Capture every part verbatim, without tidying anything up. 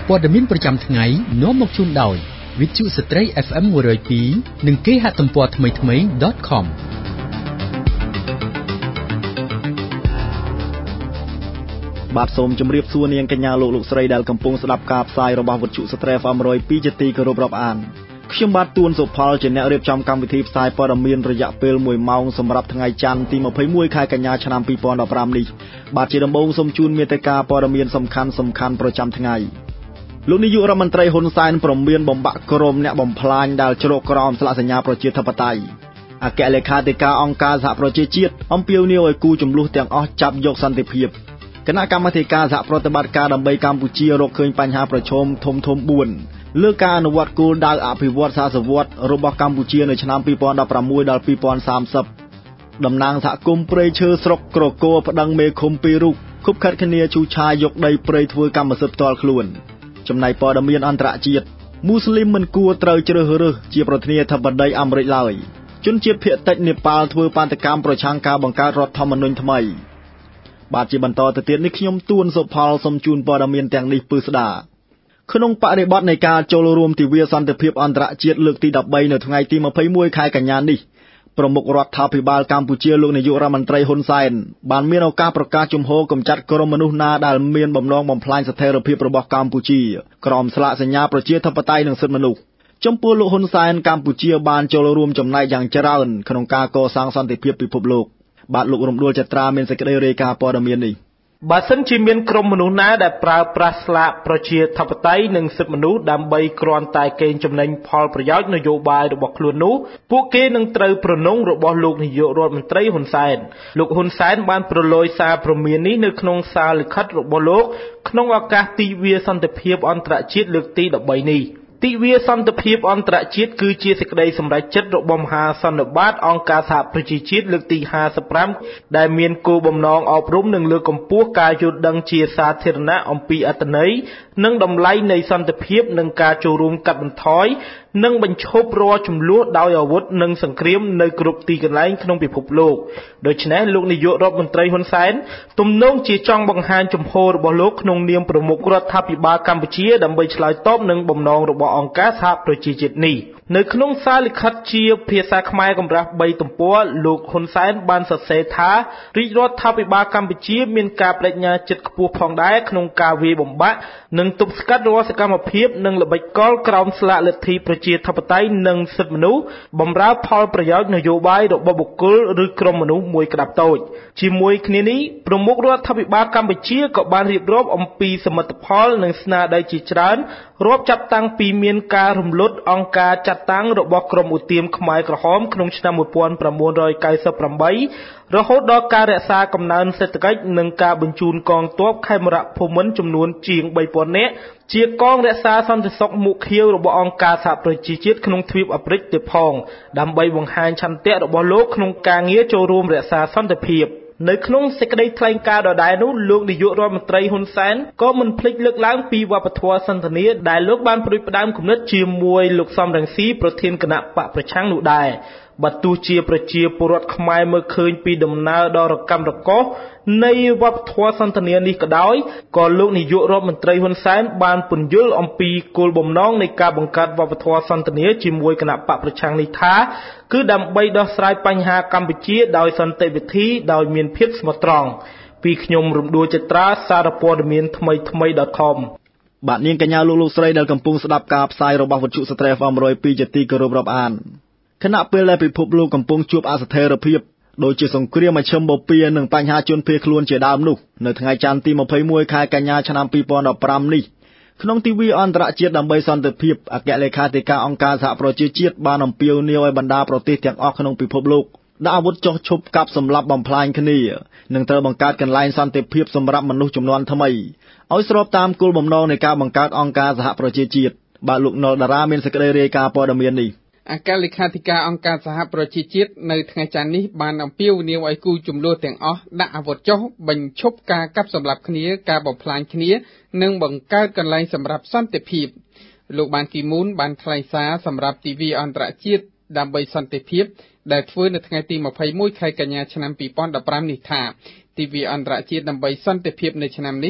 ព័ត៌មានប្រចាំថ្ងៃនាំមកជូនដោយវិទ្យុស្ត្រី เอฟ เอ็ม one oh two និងគេហទំព័រថ្មីៗ .com បាទសូមជម្រាបសួរនាងកញ្ញាលោកលោកស្រីដែលកំពុងស្ដាប់ការផ្សាយរបស់វិទ្យុស្ត្រី เอฟ เอ็ม one oh two ជាទីគោរពរាប់អានខ្ញុំបាទទួនសុផលជាអ្នករៀបចំកម្មវិធីផ្សាយព័ត៌មានរយៈពេលoneម៉ោងសម្រាប់ថ្ងៃច័ន្ទទីtwenty-oneខែកញ្ញាឆ្នាំtwo thousand fifteenនេះបាទជាដំបូងសូមជូនមេត្តាព័ត៌មានសំខាន់សំខាន់ប្រចាំថ្ងៃលោកនាយករដ្ឋមន្ត្រីហ៊ុនសែនព្រមមានបំបាក់ក្រុមអ្នកបំផ្លាញដែលជ្រកក្រោមស្លាកសញ្ញាប្រជាធិបតេយ្យអគ្គលេខាធិការអង្គការសហប្រជាជាតិអំពាវនាវឲ្យគូចំនួនទាំងអស់ចាប់យកសន្តិភាពគណៈកម្មាធិការសហប្រតិបត្តិការដើម្បីកម្ពុជារកឃើញបញ្ហាប្រឈមធំធំfourលើការអនុវត្តគោលដៅអភិវឌ្ឍសាសវត្សរបស់កម្ពុជានៅឆ្នាំtwo thousand sixteenដល់two thousand thirtyតំណាងសហគមន៍ព្រៃឈើស្រុកក្រគរប្តឹងមេឃុំពីររូបខុបខិតគ្នាឈូសឆាយយកដីព្រៃធ្វើកម្មសិទ្ធិផ្ទាល់ខ្លួនចំណែកព័ត៌មានអន្តរជាតិមូស្លីមមិនគួរត្រូវជ្រើសរើសជាប្រធានាធិបតីអាមេរិកឡើយជនជាតិភាគតិចនេប៉ាល់ធ្វើបាតកម្មប្រឆាំងការបង្កើតរដ្ឋធម្មនុញ្ញថ្មីបាទជាបន្តទៅទៀតនេះខ្ញុំទួនសុផលសូមជូនព័ត៌មានទាំងនេះពឺស្ដាក្នុងបរិបទនៃការចូលរួមទិវាសន្តិភាពអន្តរជាតិលើកទីthirteenនៅថ្ងៃទីtwenty-oneខែកញ្ញានេះប្រមុខរដ្ឋាភិបាលកម្ពុជាលោកនាយករដ្ឋមន្ត្រីហ៊ុនសែនបានមានឱកាសប្រកាសជំហរកម្ចាត់ក្រុមមនុស្សណាដែលមានបំណងបំផ្លាញស្ថិរភាពរបស់កម្ពុជាក្រោមស្លាកសញ្ញាប្រជាធិបតេយ្យនិងសិទ្ធិមនុស្សចំពោះលោកហ៊ុនសែនកម្ពុជាបានចូលរួមចំណែកយ៉ាងច្រើនក្នុងការកសាងសន្តិភាពពិភពលោកបាទលោករំដួលចត្រាមានសេចក្តីរាយការណ៍ព័ត៌មាននេះបើសិនជាមានក្រុមមនុស្សណាដែលប្រើប្រាស់ស្លាកប្រជាធិបតេយ្យនិងសិទ្ធិមនុស្សដើម្បីគ្រាន់តែកេងចំណេញផលប្រយោជន៍នយោបាយរបស់ខ្លួននោះពួកគេនឹងត្រូវប្រណុងរបស់លោកនាយករដ្ឋមន្ត្រីហ៊ុនសែនលោកហ៊ុនសែនបានប្រឡូយសារព្រមាននេះនៅក្នុងសារលិខិតរបស់លោកក្នុងឱកាសទិវាសន្តិភាពអន្តរជាតិលើកទីthirteenនេះទិវាសន្តិភាពអន្តរជាតិគឺជាសេចក្តីសម្រេចចិត្តរបស់មហាសន្និបាតអង្គការសហប្រជាជាតិលើកទីfifty-fiveដែលមានគោលបំណងអប់រំនិងលើកកម្ពស់ការយល់ដឹងជាសាធារណៈអំពីអត្ថន័យនិងតម្លៃនៃសន្តិភាពនិងការចូលរួមកាត់បន្ថយនិងបញ្ឈប់រាល់ជម្លោះដោយអាវុធនិងសង្គ្រាមនៅគ្រប់ទីកន្លែងក្នុងពិភពលោកដូច្នេះលោកនាយករដ្ឋមន្ត្រីហ៊ុនសែនទំនងជាចង់បង្ហាញជំហររបស់លោកក្នុងនាមប្រមុខរដ្ឋាភិបាលកម្ពុជាដើម្បីឆ្លើយតបនឹងបំណងរបស់អង្គការសហប្រជាជាតិនេះនៅក្នុងសារលិខិតជាភាសាខ្មែរកម្រាស់threeទំព័រលោកហ៊ុនសែនបានសរសេរថារាជរដ្ឋាភិបាលកម្ពុជាមានការបដិញ្ញាចិត្តខ្ពស់ផងដែរក្នុងការវាយបំបាក់និងទប់ស្កាត់រាល់សកម្មភាពនិងល្បិចកលក្រោមស្លាកលទ្ធិប្រជាធិបតេយ្យនិងសិទ្ធិមនុស្សបំរើផលប្រយោជន៍នយោបាយរបស់បុគ្គលឬក្រុមមនុស្សមួយក្តាប់តូចជាមួយគ្នានេះប្រមុខរដ្ឋាភិបាលកម្ពុជាក៏បានរៀបរាប់អំពីសមិទ្ធផលនិងស្នាដៃជាច្រើនរាប់ចាប់តាំងពីមានការរំលត់អង្គការចាត់តាំងរបស់ក្រុមឧទាមខ្មែរក្រហមក្នុងឆ្នាំnineteen ninety-eightរហូតដល់ការរក្សាកំណើនសេដ្ឋកិច្ចនិងការបញ្ជូនកងទ័ពខេមរៈភូមិន្ទចំនួនជាងthree thousandនាក់ជាកងរក្សាសន្តិសុខមុខខៀវរបស់អង្គការសហប្រជាជាតិក្នុងទ្វីបអាហ្វ្រិកទៀតផងដើម្បីបង្ហាញឆន្ទៈរបស់លោកក្នុងការងារចូលរួមរក្សាសន្តិភាពនៅក្នុងសេចក្តីថ្លែងការណ៍ដដែលនោះលោកនាយករដ្ឋមន្ត្រីហ៊ុនសែនក៏មិនភ្លេចលើកឡើងពីវប្បធម៌សន្ទនាដែលលោកបានប្រួយផ្ដើមគំនិតជាមួយលោកសំរងស៊ីប្រធានគណៈបកប្រឆាំងនោះដែរបើទោះជាប្រជាពលរដ្ឋខ្មែរមើលឃើញពីដំណើរដ៏រកម្មរកុសនៃវប្បធម៌សន្ទនានេះក៏ដោយក៏លោកនាយករដ្ឋមន្ត្រីហ៊ុនសែនបានពន្យល់អំពីគោលបំណងនៃការបង្កើតវប្បធម៌សន្ទនាជាមួយគណៈបកប្រឆាំងនេះថាគឺដើម្បីដោះស្រាយបញ្ហាកម្ពុជាដោយសន្តិវិធីដោយមានភាពស្មោះត្រង់ពីខ្ញុំរំដួលចត្រាសារព័ត៌មានថ្មីថ្មី .com បាទនាងកញ្ញាលោកលោកស្រីដែលកំពុងស្ដាប់ការផ្សាយរបស់វិទ្យុស្ត្រី เอฟ เอ็ม one oh twoជាទីគោរពរាប់អានខណៈពេលដែលពិភពលោកកំពុងជួបអស្ថិរភាពដូចជាសង្គ្រាមមជ្ឈិមបូព៌ានិងបញ្ហាជនភៀសខ្លួនជាដើមនោះនៅថ្ងៃច័ន្ទទីtwenty-oneខែកញ្ញាឆ្នាំtwo thousand fifteenនេះក្នុងទិវាអន្តរជាតិដើម្បីសន្តិភាពអគ្គលេខាធិការអង្គការសហប្រជាជាតិបានអំពាវនាវឲ្យបណ្ដាប្រទេសទាំងអស់ក្នុងពិភពលោកដាក់អាវុធចុះឈប់កាប់សម្លាប់បំផ្លាញគ្នានិងត្រូវបង្កើតកន្លែងសន្តិភាពសម្រាប់មនុស្សជំនាន់ថ្មីឲ្យស្របតាមគោលបំណងនៃការបង្កើតអង្គការសហប្រជាជាតិបាទលោកណុលតារាមានសេចក្តីរាយការណ៍ព័ត៌មាននេះអគ្គលេខាធិការអង្គការសហប្រជាជាតិនៅថ្ងៃច័ន្ទនេះបានអំពាវនាវឲ្យគូជំនួសទាំងអស់ដាក់អាវុធចុះបញ្ឈប់ការកាប់សម្លាប់គ្នាការបំផ្លាញគ្នានិងបង្កើតកន្លែងសម្រាប់សន្តិភាពលោកបានគីមូនបានថ្លែងសារសម្រាប់ទិវាអន្តរជាតិដើម្បីសន្តិភាពដែលធ្វើនៅថ្ងៃទីtwenty-oneខែកញ្ញាឆ្នាំtwo thousand fifteenនេះថាទិវាអន្តរជាតិដើម្បីសន្តិភាពនៅឆ្នាំនេះ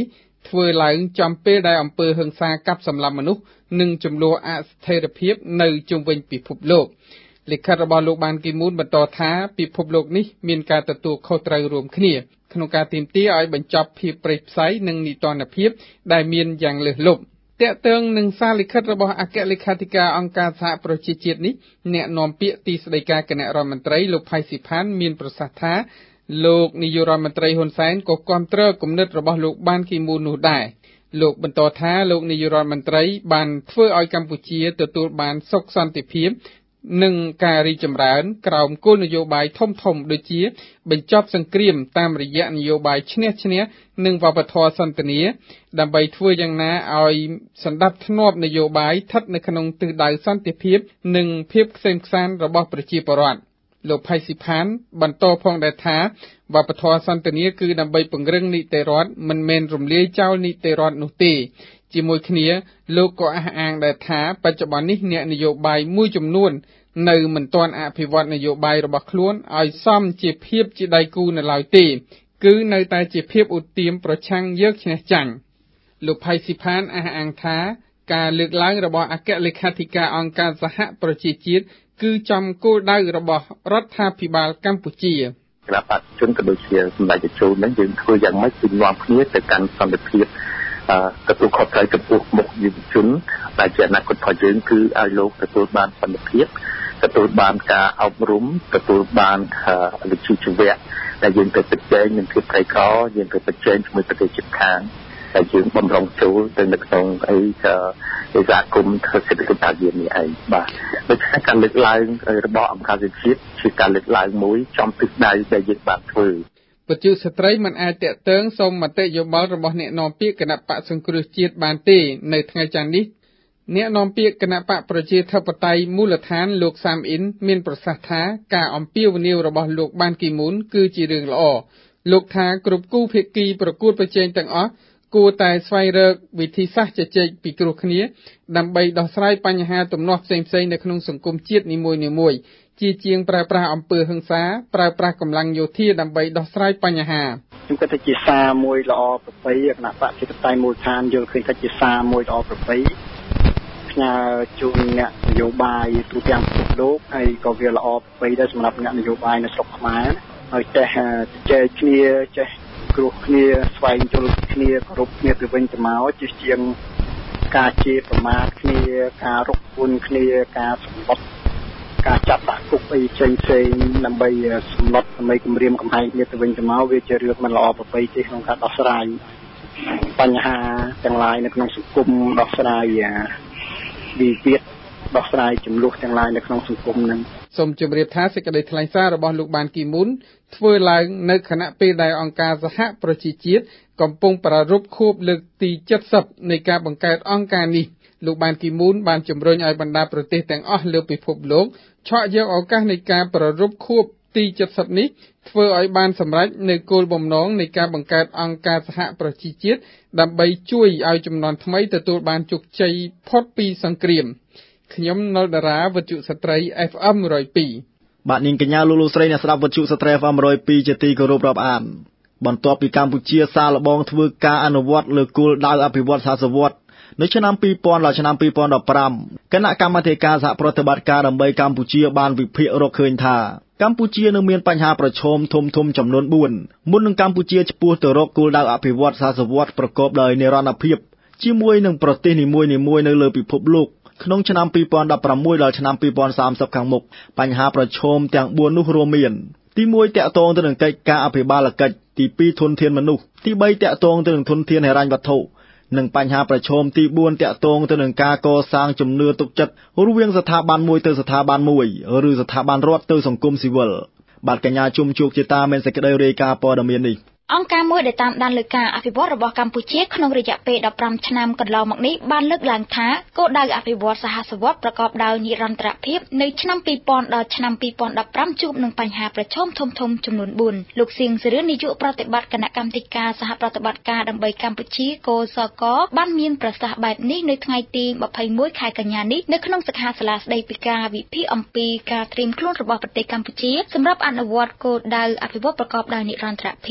ធ្វើឡើងចំពេលដែលអំពើហិង្សាកាប់សម្លាប់មនុស្សនិងចំនួនអស្ថិរភាពនៅជុំវិញពិភពលោកលិខិតរបស់លោកបានគីមូនបន្តថាពិភពលោកនេះមានការទទួលខុសត្រូវរួមគ្នាក្នុងការទាមទារឲ្យបញ្ចប់ភាពប្រេះផ្សៃនិងនីតិរដ្ឋភាពដែលមានយ៉ាងលើសលប់តាក់ទងនឹងសារលិខិតរបស់អគ្គលេខាធិការអង្គការសហប្រជាជាតិនេះអ្នកនាំពាក្យទីស្តីការគណៈរដ្ឋមន្ត្រីលោកផៃស៊ីផានមានប្រសាសន៍ថាលោកនាយករដ្ឋមន្ត្រីហ៊ុនសែនក៏គាំទ្រគំនិតរបស់លោកបានគីមូននោះដែរលោកបន្តថាលោកនាយករដ្ឋមន្ត្រីបានធ្វើឲ្យកម្ពុជាទទួលបានសុខសន្តិភាពនិងការរីកចម្រើនក្រោមគោលនយោបាយធំៗដូចជាបញ្ចប់សង្គ្រាមតាមរយៈនយោបាយឈ្នះឈ្នះនិងវប្បធម៌សន្តិនិកដើម្បីធ្វើយ៉ាងណាឲ្យសន្តិភាពនយោបាយស្ថិតនៅក្នុងទិសដៅសន្តិភាពនិងភាពក្សេមក្សាន្តរបស់ប្រជាពលរដ្ឋលោកផៃស៊ីផានបន្តផងដែរថាវប្បធម៌សន្តិនិកគឺដើម្បីពង្រឹងនីតិរដ្ឋមិនមែនរំលាយចោលនីតិរដ្ឋនោះទេជាមួយគ្នាលោកក៏អះអាងដែរថាបច្ចុប្បន្ននេះអ្នកនយោបាយមួយចំនួននៅមិនទាន់អភិវឌ្ឍនយោបាយរបស់ខ្លួនឲ្យសមជាភាពជាដៃគូនៅឡើយទេគឺនៅតែជាភាពឧទាមប្រឆាំងយកឈ្នះចាញ់លោកផៃស៊ីផានអះអាងថាការលើកឡើងរបស់អគ្គលេខាធិការអង្គការសហប្រជាជាតិគឺចំគោលដៅរបស់រដ្ឋាភិបាលកម្ពុជាគណៈបព្វជិជនក៏ដូចជាសម្ដេចតេជោនឹងយើងធ្វើយ៉ាងម៉េចជំនួសគ្នាទៅកាន់សន្តិភាពទទួលខុសត្រូវចំពោះមុខយុវជនដែលជាអនាគតរបស់យើងគឺឲ្យលោកទទួលបានសន្តិភាពទទួលបានការអប់រំទទួលបានវិជ្ជាជីវៈដែលយើងទៅប្រជែងនឹងភាពក្រីក្រយើងទៅប្រជែងជាមួយប្រទេសជិតខាងដែលយើងបំរុងចូលទៅនៅក្នុងអីវិស័យគមន៍សេដ្ឋកិច្ចអាស៊ាននេះឯងបាទដូច្នេះការលើកឡើងរបស់អង្គការសហប្រជាជាតិជាការលើកឡើងមួយចំទិសដៅដែលយើងបានធ្វើបច្ចុប្បន្នស្ត្រីមិនអាចតាក់ទងសូមមតិយោបល់របស់អ្នកនាំពាក្យគណៈបកសង្គ្រោះជាតិបានទេនៅថ្ងៃច័ន្ទនេះអ្នកនាំពាក្យគណៈបកប្រជាធិបតេយ្យមូលដ្ឋានលោកសាមអ៊ីនមានប្រសាសន៍ថាការអំពាវនាវរបស់លោកបានគីមូនគឺជារឿងល្អលោកថាគ្រប់គូភាគីប្រកួតប្រជែងទាំងអស់គួរតែស្វែងរកវិធីសាស្ត្រជជែកពិគ្រោះគ្នាដើម្បីដោះស្រាយបញ្ហាទំនាស់ផ្សេងៗនៅក្នុងសង្គមជាតិនីមួយៗជាជាងប្រើប្រាស់អំពើហិង្សាប្រើប្រាស់កម្លាំងយោធាដើម្បីដោះស្រាយបញ្ហាខ្ញុំគិតថាជាសារមួយល្អប្រពៃគណៈបកប្រជាធិបតេយ្យមូលដ្ឋានយល់ឃើញថាជាសារមួយល្អប្រពៃផ្ញើជូនអ្នកនយោបាយទូទាំងពិភពលោកហើយក៏វាល្អប្រពៃដែរសម្រាប់អ្នកនយោបាយនៅស្រុកខ្មែរហើយចេះជជែកគ្នាចេះគ្រោះគ្នាស្វែងយល់គ្នាគោរពគ្នាទៅវិញទៅមកជាជាងការជេរប្រមាថគ្នាការរកពុនគ្នាការសម្បត្តិការចាប់ដាក់គុកអីផ្សេងផ្សេងដើម្បីសម្លុតដើម្បីគម្រាមកំហែងគ្នាទៅវិញទៅមកវាជារឿងមិនល្អប្រពៃទេក្នុងការដោះស្រាយបញ្ហាទាំងឡាយនៅក្នុងសង្គមដោះស្រាយវិវាទដោះស្រាយចំនួនទាំងឡាយនៅក្នុងសង្គមនឹងសូមជម្រាបថាសេចក្តីថ្លែងសាររបស់លោកបានគីមូនធ្វើឡើងនៅខណៈពេលដែលអង្គការសហប្រជាជាតិកំពុងប្រារព្ធខួបលើកទីเจ็ดสิบនៃការបង្កើតអង្គការនេះលោកបានគីមូនបានជំរុញឲ្យបណ្ដាប្រទេសទាំងអស់លើពិភពលោកឆក់យកឱកាសនៃការប្រារព្ធខួបទីเจ็ดสิบនេះធ្វើឲ្យបានសម្រេចនៅគោលបំណងនៃការបង្កើតអង្គការសហប្រជាជាតិដើម្បីជួយឲ្យជំនាន់ថ្មីទទួលបានជោគជ័យផុតពីសង្គ្រាមខ្ញុំណុលតារាវិទ្យុស្ត្រី เอฟ เอ็ม หนึ่งศูนย์สองបាទនាងកញ្ញាលោកលោកស្រីអ្នកស្ដាប់វិទ្យុស្ត្រី เอฟ เอ็ม หนึ่งศูนย์สองជាទីគោរពរាប់អានបន្ទាប់ពីកម្ពុជាសាកល្បងធ្វើការអនុវត្តលើគោលដៅអភិវឌ្ឍសហសវត្តនៅឆ្នាំពីរពាន់ដល់ឆ្នាំពីរពាន់ដប់ប្រាំគណៈកម្មាធិការសហប្រតិបត្តិការដើម្បីកម្ពុជាបានវិភាគរកឃើញថាកម្ពុជានៅមានបញ្ហាប្រឈមធំធំចំនួនបួនមុននឹងកម្ពុជាឆ្ពោះទៅរកគោលដៅអភិវឌ្ឍសហសវត្តប្រកបដោយនិរន្តរភាពជាមួយនឹងប្រទេសនីមួយៗនៅលើពិភពលោកក្នុងឆ្នាំពីរពាន់ដប់ប្រាំមួយដល់ឆ្នាំពីរពាន់សាមសិបខាងមុខបញ្ហាប្រឈមទាំងបួននោះរួមមានទីមួយតាក់ទងទៅនឹងកិច្ចការអភិបាលកិច្ចទីពីរធនធានមនុស្សទីបីតាក់ទងទៅនឹងធនធានហិរញ្ញវត្ថុនិងបញ្ហាប្រឈមទីបួនតាក់ទងទៅនឹងការកសាងជំនឿទុកចិត្តរវាងស្ថាប័នមួយទៅស្ថាប័នមួយឬស្ថាប័នរដ្ឋទៅសង្គមស៊ីវិលបាទកញ្ញាជុំជោគជាតាមានសេចក្តីរាយការណ៍ព័ត៌មាននេះអង្គការមួយដែលតាមដានលើការអភិវឌ្ឍរបស់កម្ពុជាក្នុងរយៈពេលដប់ប្រាំឆ្នាំកន្លងមកនេះបានលើកឡើងថាគោលដៅអភិវឌ្ឍសហសវត្តប្រកបដោយនិរន្តរភាពនៅឆ្នាំពីរពាន់ដល់ឆ្នាំពីរពាន់ដប់ប្រាំជួបនឹងបញ្ហាប្រឈមធំធំចំនួនបួនលោកសៀងសេរឿននាយកប្រតិបត្តិគណៈកម្មាធិការសហប្រតិបត្តិការដើម្បីកម្ពុជាកោសកបានមានប្រសាសន៍បែបនេះនៅថ្ងៃទីម្ភៃមួយខែកញ្ញានេះនៅក្នុងសិក្ខាសាលាស្តីពីការវិភាគអំពីការត្រៀមខ្លួនរបស់ប្រទេសកម្ពុជាសម្រាប់អនុវត្តគោលដៅអភិវឌ្ឍប្រកបដោយនិរន្តរភាពលោក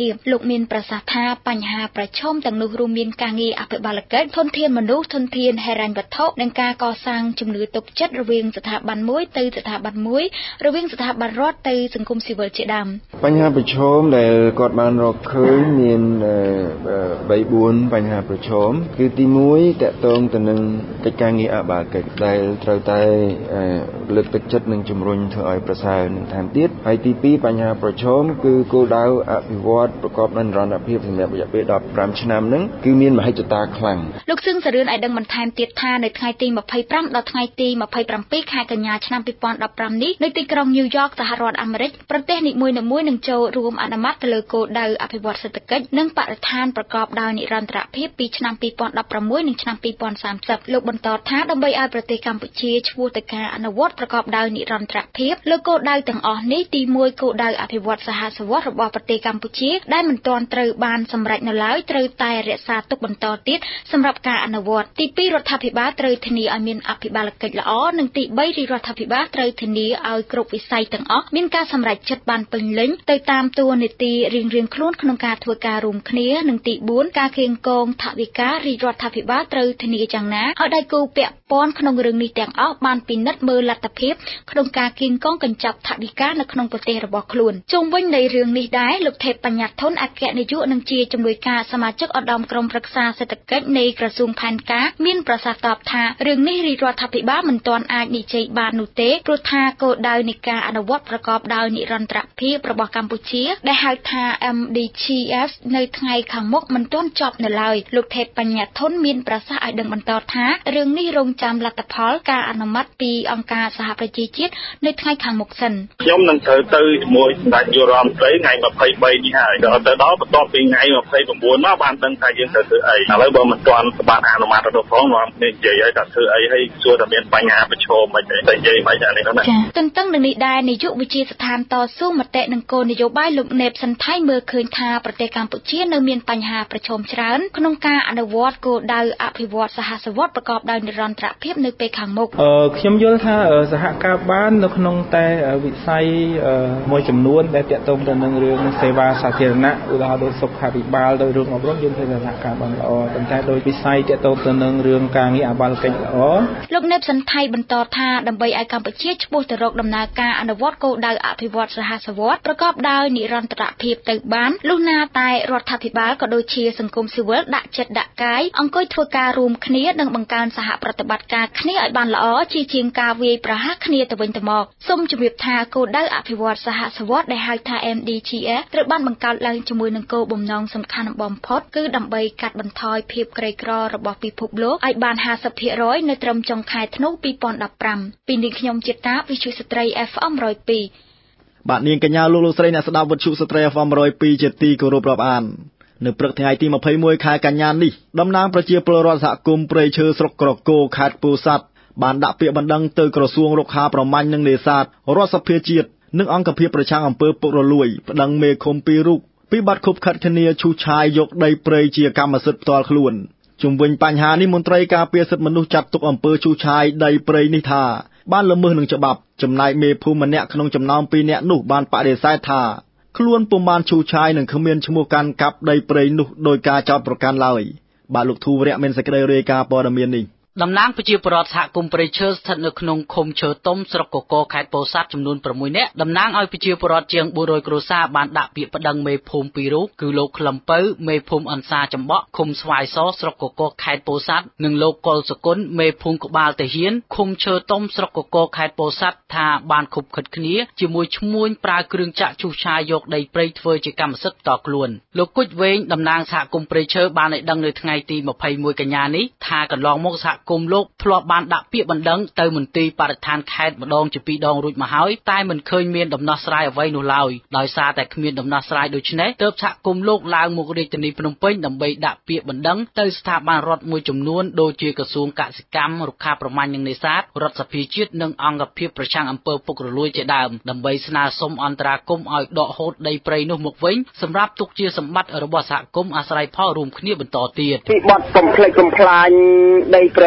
មានប្រសាសន៍ថាបញ្ហាប្រឈមទាំងនោះរួមមានការងារអភិបាលកិច្ចធនធានមនុស្សធនធានហិរញ្ញវត្ថុនិងការកសាងជំនឿទុកចិត្តរវាងស្ថាប័នមួយទៅស្ថាប័នមួយរវាងស្ថាប័នរដ្ឋទៅសង្គមស៊ីវិលជាដើមបញ្ហាប្រឈមដែលគាត់បានរកឃើញមានបីបួនបញ្ហាប្រឈមគឺទីមួយតកតងទៅនឹងកិច្ចការងារអភិបាលកិច្ចដែលត្រូវតែលើកទឹកចិត្តនិងជំរុញធ្វើឲ្យប្រសើរនឹងថែមទៀតហើយទីពីរបញ្ហាប្រឈមគឺគោលដៅអភិវឌ្ឍប្រកបដោយនិរន្តរភាពសម្រាប់រយៈពេលដប់ប្រាំឆ្នាំហ្នឹងគឺមានមហិច្ឆតាខ្លាំងលោកសឿងសរឿនឲ្យដឹងបន្ថែមទៀតថានៅថ្ងៃទីម្ភៃប្រាំដល់ថ្ងៃទីម្ភៃប្រាំពីរខែកញ្ញាឆ្នាំពីរពាន់ដប់ប្រាំនេះនៅទីក្រុងញូវយ៉កសហរដ្ឋអាមេរិកប្រទេសនីមួយៗនឹងចូលរួមអនុម័តទៅលើគោលដៅអភិវឌ្ឍសេដ្ឋកិច្ចនិងបរិស្ថានប្រកបដោយនិរន្តរភាពពីឆ្នាំពីរពាន់ដប់ប្រាំមួយនិងឆ្នាំពីរពាន់សាមសិបលោកបន្តថាដើម្បីឲ្យប្រទេសកម្ពុជាឈ្មោះទៅការអនុវត្តប្រកបដោយនិរន្តរភាពលើគោលដៅទាំងអស់នេះទីមួយគោលដៅអភិវឌ្ឍសហសវត្ថរបស់ប្រទេសកម្ពុជាដែលមិនទាន់ត្រូវបានសម្រេចនៅឡើយត្រូវតែរក្សាទុកបន្តទៀតសម្រាប់ការអនុវត្តទីពីររដ្ឋាភិបាលត្រូវធានាឲ្យមានអភិបាលកិច្ចល្អនិងទីបីរាជរដ្ឋាភិបាលត្រូវធានាឲ្យគ្រប់វិស័យទាំងអស់មានការសម្រេចចិត្តបានពេញលេញទៅតាមតួនាទីរៀងៗខ្លួនក្នុងការធ្វើការរួមគ្នានិងទីបួនការខៀងគងថវិការាជរដ្ឋាភិបាលត្រូវធានាយ៉ាងណាឲ្យដៃគូពាក់ព័ន្ធក្នុងរឿងនេះទាំងអស់បានពិនិត្យមើលលទ្ធភាពក្នុងការខៀងគងកញ្ចប់ថវិកានៅក្នុងប្រទេសរបស់ខ្លួនជុំវិញនៃរឿងនេះដែរលោកថេពបញ្ញត្តិធនអគ្គនាយកនិងជាជំនួយការសមាជិកឧត្តមក្រុមប្រឹក្សាសេដ្ឋកិច្ចនៃក្រសួងផែនការមានប្រសាសន៍តបថារឿងនេះរាជរដ្ឋាភិបាលមិនទាន់អាចនិយាយបាននោះទេព្រោះថាគោលដៅនៃការអនុវត្តប្រកបដោយនិរន្តរភាពរបស់កម្ពុជាដែលហៅថា เอ็ม ดี จี เอส នៅថ្ងៃខាងមុខមិនទាន់ចប់នៅឡើយលោកថេពបញ្ញត្តិធនមានប្រសាសន៍ឲ្យដឹងបន្តថារឿងនេះរងចាំលទ្ធផលការអនុម័តពីអង្គការសហប្រជាជាតិនៅថ្ងៃខាងមុខសិនខ្ញុំនឹងត្រូវទៅជាមួយសម្ដេចនាយករដ្ឋមន្ត្រីថ្ងៃម្ភៃបីនេះហើយដល់ទៅដល់បន្ទាប់ពីថ្ងៃម្ភៃប្រាំបួនមកបានដឹងថាយើងត្រូវធ្វើអីឥឡូវបើមិនទាន់បានអនុម័តទៅផងនាំគ្នានិយាយឲ្យថាធ្វើអីហើយសួរថាមានបញ្ហាប្រឈមមិនទេតែនិយាយមិនអានេះណាចាទន្ទឹងនឹងនេះដែរនាយកវិទ្យាស្ថានតស៊ូមតិនិងគោលនយោបាយលោកណេបសិនថៃមើលឃើញថាប្រទេសកម្ពុជានៅមានបញ្ហាប្រឈមច្រើនក្នុងការអនុវត្តគោលដៅអភិវឌ្ឍសហសវត្ថប្រកបដោយនិរន្តរភាពនៅពេលខាងមុខអឺខ្ញុំយល់ថាសហការបាននៅក្នុងតែវិស័យមួយចំនួនដែលទាក់ទងទៅនឹងរឿងសេវាសាធារណៈឧទាហរណ៍ដូចសុខាភិបាលដោយរឿងអប់រំយើងឃើញសហការបានល្អប៉ុន្តែដោយវិស័យទាក់ទងទៅនឹងរឿងការងារអភិបាលកិច្ចល្អលោកណេបសិនថៃបន្តថាដើម្បីឲ្យកម្ពុជាឆ្ពោះទៅរកដំណើរការអនុវត្តគោលដៅអភិវឌ្ឍសហសវត្ថប្រកបដោយនិរន្តរភាពទៅបានលុះណាតែរដ្ឋាភិបាលក៏ដូចជាសង្គមស៊ីវិលដាក់ចិត្តដាក់កាយអង្គុយធ្វើការរួមគ្នានិងបង្កើនសហប្រតិបត្តិការគ្នាឲ្យបានល្អជាជាងការវាយប្រហារគ្នាទៅវិញទៅមកសូមជម្រាបថាគោលដៅអភិវឌ្ឍសហសវត្ថដែលហៅថា เอ็ม ดี จี เอส ត្រូវបានបង្កើតឡើងជាមួយនឹងគោលបំណងសំខាន់បំផុតគឺដើម្បីកាត់បន្ថយភាពក្រីក្ររបស់ពិភពលោកឲ្យបាន ห้าสิบភាគរយ នៅត្រឹមចុងខែធ្នូពីរពាន់ដប់ប្រាំពីនាងខ្ញុំជាតាវិទ្យុស្ត្រី เอฟ เอ็ม หนึ่งศูนย์สองបាទនាងកញ្ញាលោកលោកស្រីអ្នកស្ដាប់វិទ្យុស្ត្រី เอฟ เอ็ม หนึ่งศูนย์สองជាទីគោរពរាប់អាននៅព្រឹកថ្ងៃទីម្ភៃមួយខែកញ្ញានេះតំណាងប្រជាពលរដ្ឋសហគមន៍ព្រៃឈើស្រុកក្រគរខេត្តពោធិ៍សាត់បានដាក់ពាក្យបណ្ដឹងទៅក្រសួងរុក្ខាប្រមាញ់និងនេសាទរដ្ឋសភាជាតិនិងអង្គភាពប្រឆាំងអំពើពុករលួយប្តឹងមេឃុំពីររូបពីបទខុបខិតគ្នាឈូសឆាយយកដីព្រៃជាកម្មសិទ្ធិផ្ទាល់ខ្លួនជុំវិញបញ្ហានេះមន្ត្រីការពារសិទ្ធិមនុស្សចាត់ទុកអំពើឈូសឆាយដីព្រៃនេះថាបានល្មើសនឹងច្បាប់ចំណែកមេភូមិម្នាក់ក្នុងចំណោមពីរនាក់នោះបានបដិសេធថាខ្លួនពុំបានឈូសឆាយនិងគ្មានឈ្មោះកាន់កាប់ដីព្រៃនោះដោយការចោទប្រកាន់ឡើយបាទលោកធូវរៈមានសេចក្តីរាយការណ៍ព័ត៌មាននេះតំណាងប្រជាពលរដ្ឋសហគមន៍ព្រៃឈើស្ថិតនៅក្នុងឃុំឈើទុំស្រុកកកខេត្តពោធិ៍សាត់ចំនួនប្រាំមួយនាក់តំណាងឲ្យប្រជាពលរដ្ឋជាងបួនរយគ្រួសារបានដាក់ពាក្យប្តឹងមេភូមិពីររូបគឺលោកក្លឹមពៅមេភូមិអន្សាចម្បក់ឃុំស្វាយសស្រុកកកខេត្តពោធិ៍សាត់និងលោកកុលសគុណមេភូមិក្បាលតាហ៊ានឃុំឈើទុំស្រុកកកខេត្តពោធិ៍សាត់ថាបានខុបខិតគ្នាជាមួយឈ្មួញប្រើគ្រឿងចាក់ឈូសឆាយយកដីព្រៃធ្វើជាកម្មសិទ្ធិផ្ទាល់ខ្លួនលោកគុជវែងតំណាងសហគមន៍ព្រៃឈើបានឲ្យដឹងនៅថ្ងៃទីម្ភៃមួយកញ្ញានេះថាកន្លងមកសហគមន៍លោកធ្លាប់បានដាក់ពាក្យបណ្ដឹងទៅមន្ទីរបរិស្ថានខេត្តម្ដងជាពីរដងរួចមកហើយតែមិនឃើញមានដំណោះស្រាយអ្វីនោះឡើយដោយសារតែគ្មានដំណោះស្រាយដូច្នេះទើបសហគមន៍លោកឡើងមករាជធានីភ្នំពេញដើម្បីដាក់ពាក្យបណ្ដឹងទៅស្ថាប័នរដ្ឋមួយចំនួនដូចជាក្រសួងកសិកម្មរុក្ខាប្រមាញ់និងនេសាទរដ្ឋសភាជាតិនិងអង្គភាពប្រឆាំងអំពើពុករលួយជាដើមដើម្បីស្នើសុំអន្តរាគមន៍ឲ្យដកហូតដីព្រៃនោះមកវិញសម្រាប់ទុកជាសម្បត្តិរបស់សហគមន៍អាស្រ័យផលរួមគ្នាបន្តទៀតពីបទកំភ្លេចកំផ្លាញដីព្រៃ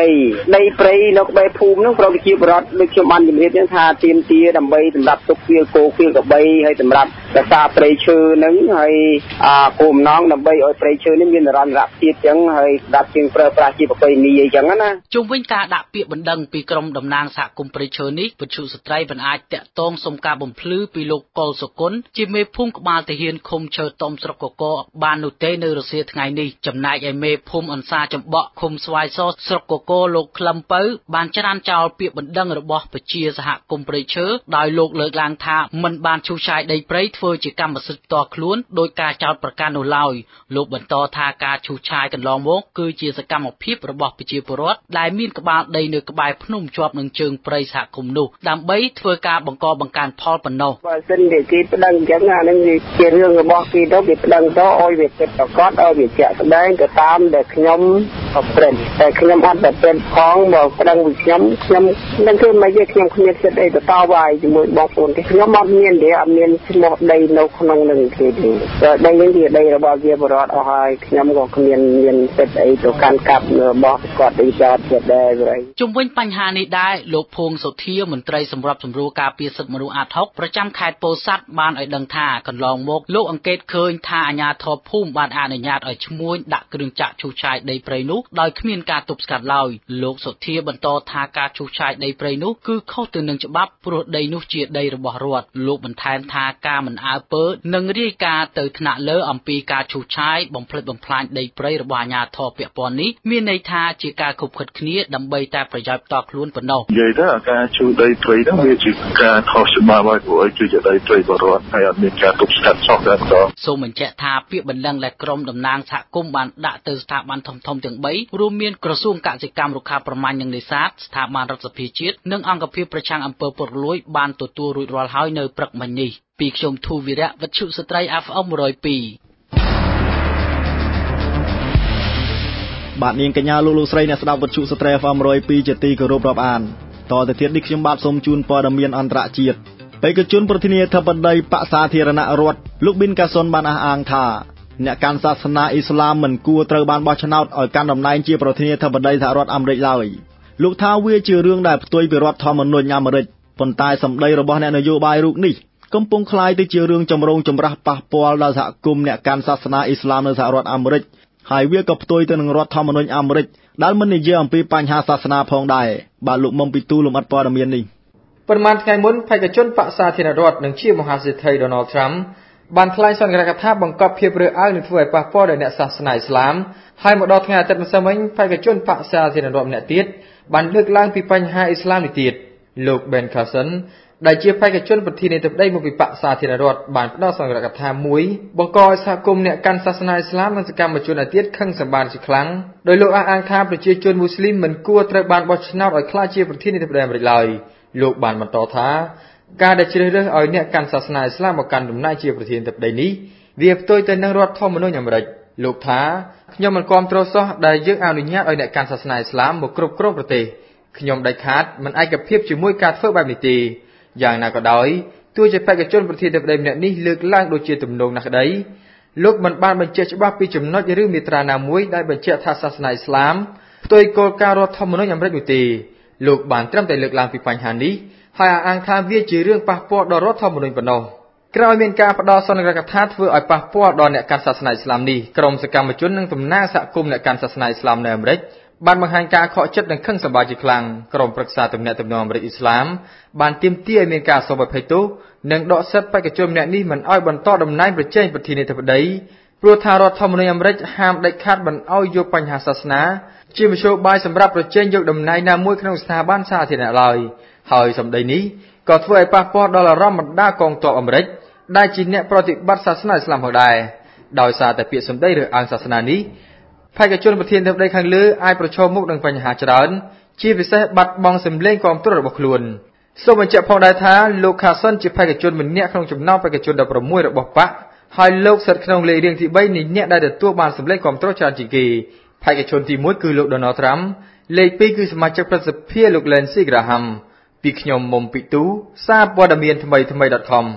ដីព្រៃនៅក្បែរភូមិនោះប្រប្រជាពលរដ្ឋដូចខ្ញុំបានជម្រាបហ្នឹងថាទាមទារដើម្បីសម្រាប់ទុកវាគោគៀលកបីហើយសម្រាប់រក្សាព្រៃឈើហ្នឹងហើយអាគោលបំណងដើម្បីឲ្យព្រៃឈើនេះមាននិរន្តរភាពអញ្ចឹងហើយស្ដាប់ជាងប្រើប្រាស់ជាប្រពៃណីអីចឹងណាជុំវិញការដាក់ពាក្យបណ្ដឹងពីក្រុមតំណាងសហគមន៍ព្រៃឈើនេះវិទ្យុស្ត្រីមិនអាចតាក់ទងសុំការបំភ្លឺពីលោកកុលសុគន្ធជាមេភូមិក្បាលទាហានឃុំឈើតុំស្រុកកកបាននោះទេនៅរសៀលថ្ងៃនេះចំណែកឯមេភូមិអន្សាចម្បក់ឃុំស្វាយសស្រុកកកលោកក្លឹមពៅបានច្រានចោលពាក្យបណ្ដឹងរបស់ប្រជាសហគមន៍ព្រៃឈើដោយលោកលើកឡើងថាមិនបានឈូសឆាយដីព្រៃធ្វើជាកម្មសិទ្ធិផ្ទាល់ខ្លួនដោយការចោទប្រកាន់នោះឡើយលោកបន្តថាការឈូសឆាយកន្លងមកគឺជាសកម្មភាពរបស់ប្រជាពលរដ្ឋដែលមានក្បាលដីនៅក្បែរភ្នំជាប់នឹងជើងព្រៃសហគមន៍នោះដើម្បីធ្វើការបង្កបង្កើនផលប៉ុណ្ណោះបើសិនជាគេប្តឹងអញ្ចឹងអានឹងជារឿងរបស់គេទៅគេប្តឹងទៅឲ្យវាពិតប្រាកដឲ្យវាជាក់ស្ដែងទៅតាមដែលខ្ញុំប្រព្រឹត្តតែខ្ញុំអត់តែเป็นផងបើប្តឹងពីខ្ញុំខ្ញុំនឹងធ្វើមិនទេខ្ញុំគ្មានសិទ្ធិអីទៅតវ៉ាជាមួយបងប្អូនទេខ្ញុំអត់មានទេអត់មានឈ្មោះដីនៅក្នុងនឹងទេទេដីនេះជាដីរបស់វាបរដ្ឋអស់ហើយខ្ញុំក៏គ្មានមានសិទ្ធិអីទៅកាន់កាប់របស់គាត់ទីចោតទៀតដែរវិញជុំវិញបញ្ហានេះដែរលោកភួងសុធាមន្ត្រីសម្របសម្រួលការពារសិទ្ធិមនុស្សអាតហុកប្រចាំខេត្តពោធិ៍សាត់បានឲ្យដឹងថាកន្លងមកលោកអង្កេតឃើញថាអាជ្ញាធរភូមិបានអនុញ្ញាតឲ្យឈ្មួញដាក់គ្រឿងចាក់ឈូសឆាយដីព្រៃនោះដោយគ្មានការទប់ស្កាត់ឡើយលោកសុធាបន្តថាការឈូសឆាយដីព្រៃនោះគឺខុសទៅនឹងច្បាប់ព្រោះដីនោះជាដីរបស់រដ្ឋលោកបន្ថែមថាការមិនអើពើនឹងរាយការណ៍ទៅថ្នាក់លើអំពីការឈូសឆាយបំផ្លិចបំផ្លាញដីព្រៃរបស់អាជ្ញាធរពាក់ព័ន្ធនេះមានន័យថាជាការខុបខិតគ្នាដើម្បីតែប្រយោជន៍ផ្ទាល់ខ្លួនប៉ុណ្ណោះនិយាយទៅការឈូសដីព្រៃនោះវាជាការខុសច្បាប់ហើយព្រោះគឺជាដីព្រៃរបស់រដ្ឋហើយអត់មានការទប់ស្កាត់សោះដែរបន្តសូមបញ្ជាក់ថាពាក្យបណ្ដឹងដែលក្រុមតំណាងសហគមន៍បានដាក់ទៅស្ថាប័នធំៗទាំងបីរួមមានក្រសួងកសិកម្មរុក្ខាប្រមាញ់និងនេសាទស្ថាប័នរដ្ឋសភាជាតិនិងអង្គភាពប្រឆាំងអំពើពុករលួយបានទទួលរួចរាល់ហើយនៅព្រឹកមិញនេះពីខ្ញុំធូវីរៈវិទ្យុស្ត្រី ép em một không hai បាទនាងកញ្ញាលោកលោកស្រីអ្នកស្ដាប់វិទ្យុស្ត្រី ép em một không haiជាទីគោរពរាប់អានតទៅទៀតនេះខ្ញុំបាទសូមជូនព័ត៌មានអន្តរជាតិបេក្ខជនប្រធានាធិបតីបក្សសាធារណរដ្ឋលោកប៊ីនកាសុនបានអះអាងថាអ្នកកាន់សាសនាអ៊ីស្លាមមិនគួរត្រូវបានបោះឆ្នោតឲ្យកាន់តំណែងជាប្រធានាធិបតីសហរដ្ឋអាមេរិកឡើយលោកថាវាជារឿងដែលផ្ទុយពីរដ្ឋធម្មនុញ្ញអាមេរិកប៉ុន្តែសម្ដីរបស់អ្នកនយោបាយរូបនេះកំពុងคล้ายទៅជារឿងចម្រូងចម្រាសប៉ះពាល់ដល់សហគមន៍អ្នកកាន់សាសនាអ៊ីស្លាមនៅសហរដ្ឋអាមេរិកហើយវាក៏ផ្ទុយទៅនឹងរដ្ឋធម្មនុញ្ញអាមេរិកដែលមិននិយាយអំពីបញ្ហាសាសនាផងដែរបាទលោកមុំពីទូលំអិតព័ត៌មាននេះប្រមាណថ្ងៃមុនបេក្ខជនបក្សសាធារណរដ្ឋនិងជាមហាសេដ្ឋី Donald Trump បានថ្លែងសន្និដ្ឋានថាបង្កប់ភាពរើសអើងនឹងធ្វើឲ្យប៉ះពាល់ដល់អ្នកសាសនាអ៊ីស្លាមហើយមកដល់ថ្ងៃអាទិត្យម្សិលមិញបេក្ខជនបក្សសាធារណរដ្ឋម្នាក់ទៀតបានលើកឡើងពីបញ្ហាអ៊ីស្លាមនេះទៀតលោក Ben Carson ដែលជាបេក្ខជនប្រធានាធិបតីមកពីបក្សសាធារណរដ្ឋបានផ្ដល់សន្និដ្ឋានថាមួយបង្កឲ្យសហគមន៍អ្នកកាន់សាសនាអ៊ីស្លាមនិងសកម្មជនឯទៀតខឹងសម្បានជាខ្លាំងដោយលោកអះអាងថាប្រជាជនមូស្លីមមិនគួរត្រូវបានបោះឆ្នោតឲ្យក្លាយជាប្រធានាធិបតីអាមេរិកឡើយលោកបានបន្តថាការដែលជ្រើសរើសឲ្យអ្នកកាន់សាសនាអ៊ីស្លាមមកកាន់តំណែងជាប្រធានាធិបតីនេះវាផ្ទុយទៅនឹងរដ្ឋធម្មនុញ្ញអាមេរិកលោកថាខ្ញុំមិនគាំទ្រសោះដែលយើងអនុញ្ញាតឲ្យអ្នកកាន់សាសនាអ៊ីស្លាមមកគ្រប់គ្រងប្រទេសខ្ញុំដាច់ខាតមិនឯកភាពជាមួយការធ្វើបែបនេះទេយ៉ាងណាក៏ដោយទោះជាបេក្ខជនប្រធានាធិបតីម្នាក់នេះលើកឡើងដូចជាទំនងណាស់ក្តីលោកមិនបានបញ្ជាក់ច្បាស់ពីចំណុចឬមាត្រាណាមួយដែលបញ្ជាក់ថាសាសនាអ៊ីស្លាមផ្ទុយគោលការណ៍រដ្ឋធម្មនុញ្ញអាមេរិកនោះទេលោកបានត្រឹមតែលើកឡើងពីបញ្ហានេះហើយអះអាងថាវាជារឿងប៉ះពាល់ដល់រដ្ឋធម្មនុញ្ញប៉ុណ្ណោះក្រោយមានការផ្ដល់សន្និដ្ឋានថាធ្វើឲ្យប៉ះពាល់ដល់អ្នកកាន់សាសនាអ៊ីស្លាមនេះក្រុមសកម្មជននិងតំណាងសហគមន៍អ្នកកាន់សាសនាអ៊ីស្លាមនៅអាមេរិកបានបង្ហាញការខកចិត្តនិងខឹងសម្បារជាខ្លាំងក្រុមប្រឹក្សាទំនាក់ទំនងអាមេរិកអ៊ីស្លាមបានទាមទារឲ្យមានការសូមអភ័យទោសនិងដកសិទ្ធិបេក្ខជនម្នាក់នេះមិនឲ្យបន្តតំណែងប្រជែងប្រធានាធិបតីព្រោះថារដ្ឋធម្មនុញ្ញអាមេរិកហាមដាច់ខាតមិនឲ្យយកបញ្ហាសាសនាជាមធ្យោបាយសម្រាប់ប្រជែងយកតំណែងណាមួយក្នុងស្ថាប័នសាធារណៈឡើយហើយសម្ដីនេះក៏ធ្វើឲ្យប៉ះពាល់ដល់អារម្មណ៍បណ្ដាកងទ័ពអាមេរិកដែលជាអ្នកប្រតិបត្តិសាសនាអ៊ីស្លាមផងដែរដោយសារតែពាក្យសម្ដីរើសអើងសាសនានេះបេក្ខជនប្រធានាធិបតីខាងលើអាចប្រឈមមុខនឹងបញ្ហាច្រើនជាពិសេសបាត់បង់សម្លេងគាំទ្ររបស់ខ្លួនសូមបញ្ជាក់ផងដែរថាលោក Carson ជាបេក្ខជនម្នាក់ក្នុងចំណោមបេក្ខជនដប់ប្រាំមួយរបស់បកហើយលោកស្ថិតក្នុងលេខរៀងទីបីនៃអ្នកដែលទទួលបានសម្លេងគាំទ្រច្រើនជាងគេបេក្ខជនទីមួយគឺលោក Donald Trump លេខពីរគឺសមាជិកប្រសិទ្ធភាពលោក Lindsey Graham ពីខ្ញុំមុំពីទូសារព័ត៌មានថ្មីថ្មី .com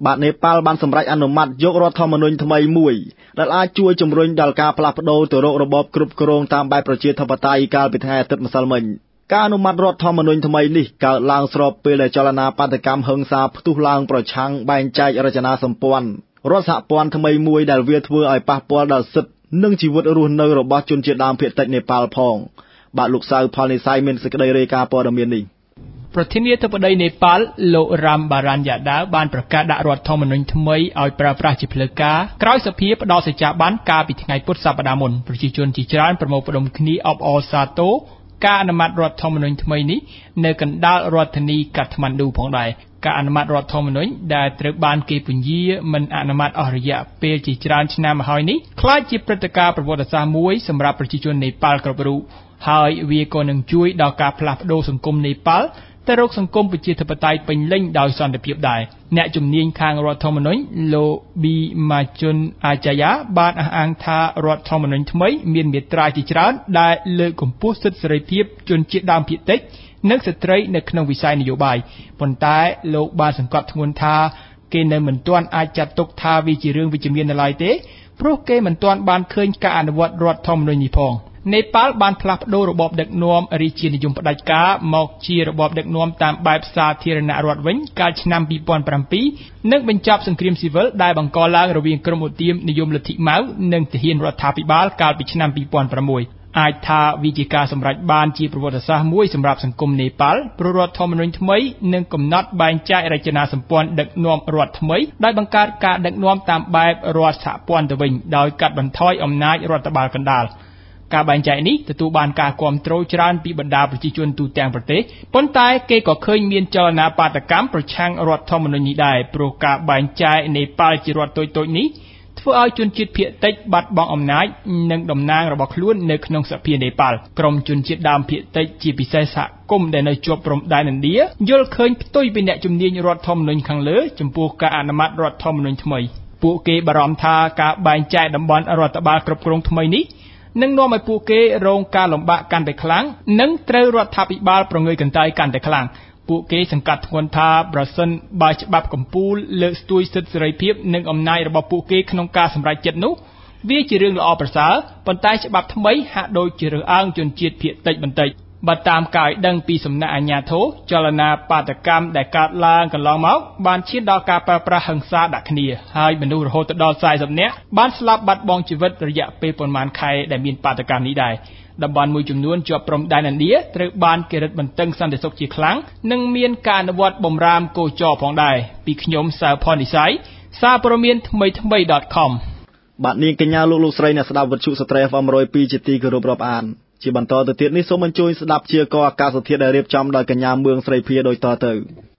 បាទនេប៉ាល់បានសម្រេចអនុម័តយករដ្ឋធម្មនុញ្ញថ្មីមួយដែលអាចជួយជំរុញដល់ការផ្លាស់ប្ដូរទៅរករបបគ្រប់គ្រងតាមបែបប្រជាធិបតេយ្យកាលពីថ្ងៃអាទិត្យម្សិលមិញការអនុម័តរដ្ឋធម្មនុញ្ញថ្មីនេះកើតឡើងស្របពេលដែលចលនាបាតកម្មហិង្សាផ្ទុះឡើងប្រឆាំងបែងចែករចនាសម្ព័ន្ធរដ្ឋសហព័ន្ធថ្មីមួយដែលវាធ្វើឲ្យប៉ះពាល់ដល់សិទ្ធិនិងជីវិតរស់នៅរបស់ជនជាតិដើមភាគតិចនេប៉ាល់ផងបាទលោកសៅផលនិស័យមានសេចក្តីរាយការណ៍ព័ត៌មាននេះប្រធានាធិបតីនេប៉ាល់លោករ៉ាំបារ៉ាន់យ៉ាដាវបានប្រកាសដាក់រដ្ឋធម្មនុញ្ញថ្មីឲ្យប្រើប្រាស់ជាផ្លូវការក្រោយសភាផ្ដល់សេចក្ដីបានកាលពីថ្ងៃពុធសប្តាហ៍មុនប្រជាជនជាច្រើនប្រមូលផ្ដុំគ្នាអបអរសាទរការអនុម័តរដ្ឋធម្មនុញ្ញថ្មីនេះនៅកណ្ដាលរដ្ឋធានីកាថ្មាន់ឌូផងដែរការអនុម័តរដ្ឋធម្មនុញ្ញដែលត្រូវបានគេពន្យាមិនអនុម័តអស់រយៈពេលជាច្រើនឆ្នាំមកហើយនេះក្លាយជាព្រឹត្តិការណ៍ប្រវត្តិសាស្ត្រមួយសម្រាប់ប្រជាជននេប៉ាល់គ្រប់រូបហើយវាក៏នឹងជួយដល់ការផ្លាស់ប្ដូរសង្គមនេប៉ាល់ទៅរកសង្គមប្រជាធិបតេយ្យពេញលេញដោយសន្តិភាពដែរអ្នកជំនាញខាងរដ្ឋធម្មនុញ្ញលោកប៊ីម៉ាជុនអាចាយ៉ាបានអះអាងថារដ្ឋធម្មនុញ្ញថ្មីមានមាត្រាជាច្រើនដែលលើកកម្ពស់សិទ្ធិសេរីភាពជនជាតិដើមភាគតិចនិងស្ត្រីនៅក្នុងវិស័យនយោបាយប៉ុន្តែលោកបានសង្កត់ធ្ងន់ថាគេនៅមិនទាន់អាចចាត់ទុកថាវាជារឿងវិជ្ជមាននៅឡើយទេព្រោះគេមិនទាន់បានឃើញការអនុវត្តរដ្ឋធម្មនុញ្ញនេះផងនេប៉ាល់បានផ្លាស់ប្ដូររបបដឹកនាំរាជានិយមផ្ដាច់ការមកជារបបដឹកនាំតាមបែបសាធារណរដ្ឋវិញកាលឆ្នាំពីរពាន់ប្រាំពីរនិងបញ្ចប់សង្គ្រាមស៊ីវិលដែលបង្កឡើងរវាងក្រុមឧទាមនិយមលទ្ធិម៉ៅនិងទាហានរដ្ឋាភិបាលកាលពីឆ្នាំពីរពាន់ប្រាំមួយអាចថាវាជាការសម្រេចបានជាប្រវត្តិសាស្ត្រមួយសម្រាប់សង្គមនេប៉ាល់ព្រោះរដ្ឋធម្មនុញ្ញថ្មីនឹងកំណត់បែងចែករចនាសម្ព័ន្ធដឹកនាំរដ្ឋថ្មីដោយបង្កើតការដឹកនាំតាមបែបរដ្ឋសហព័ន្ធទៅវិញដោយកាត់បន្ថយអំណាចរដ្ឋបាលកណ្ដាលការបែងចែកនេះទទួលបានការគាំទ្រច្រើនពីបណ្ដាប្រជាជនទូទាំងប្រទេសប៉ុន្តែគេក៏ឃើញមានចលនាបាតកម្មប្រឆាំងរដ្ឋធម្មនុញ្ញនេះដែរព្រោះការបែងចែកនេប៉ាល់ជារដ្ឋតូចៗនេះធ្វើឲ្យជនជាតិភាគតិចបាត់បង់អំណាចនិងតំណាងរបស់ខ្លួននៅក្នុងសភានេប៉ាល់ក្រុមជនជាតិដើមភាគតិចជាពិសេសសហគមន៍ដែលនៅជាប់ព្រំដែនឥណ្ឌាយល់ឃើញផ្ទុយពីអ្នកជំនាញរដ្ឋធម្មនុញ្ញខាងលើចំពោះការអនុម័តរដ្ឋធម្មនុញ្ញថ្មីពួកគេបារម្ភថាការបែងចែកតំបន់រដ្ឋបាលគ្រប់គ្រងថ្មីនេះនឹងនាំឲ្យពួកគេរងការលំបាកកាន់តែខ្លាំងនិងត្រូវរដ្ឋាភិបាលប្រងើយកន្តើយកាន់តែខ្លាំងពួកគេសង្កត់ធ្ងន់ថាប្រសិនបើច្បាប់កំពូលលើកស្ទួយសិទ្ធិសេរីភាពនិងអំណាចរបស់ពួកគេក្នុងការសម្រេចចិត្តនោះវាជារឿងល្អប្រសើរប៉ុន្តែច្បាប់ថ្មីហាក់ដូចជារើសអើងជនជាតិភាគតិចបន្តិចបើតាមការឲ្យដឹងពីសំណាក់អាជ្ញាធរចលនាបាតកម្មដែលកើតឡើងកន្លងមកបានឈានដល់ការប្រើប្រាស់ហិង្សាដាក់គ្នាហើយមនុស្សរហូតដល់สี่สิบនាក់បានស្លាប់បាត់បង់ជីវិតរយៈពេលប្រមាណខែដែលមានបាតកម្មនេះដែរតំបន់មួយចំនួនជាប់ព្រំដែនឥណ្ឌាត្រូវបានគេរឹតបន្តឹងសន្តិសុខជាខ្លាំងនិងមានការអនុវត្តបំរាមគោចរផងដែរពីខ្ញុំសៅផននិស័យសារព័ត៌មានថ្មីថ្មី .com បាទនាងកញ្ញាលោកលោកស្រីអ្នកស្ដាប់វិទ្យុស្ត្រី ép em một không haiជាទីគោរពរាប់អានជាបន្តទៅទៀតនេះសូមអញ្ជើញស្ដាប់ជាកអាកាសធាតុដែលរៀបចំដោយកញ្ញាមឿងស្រីភាដូចតទៅ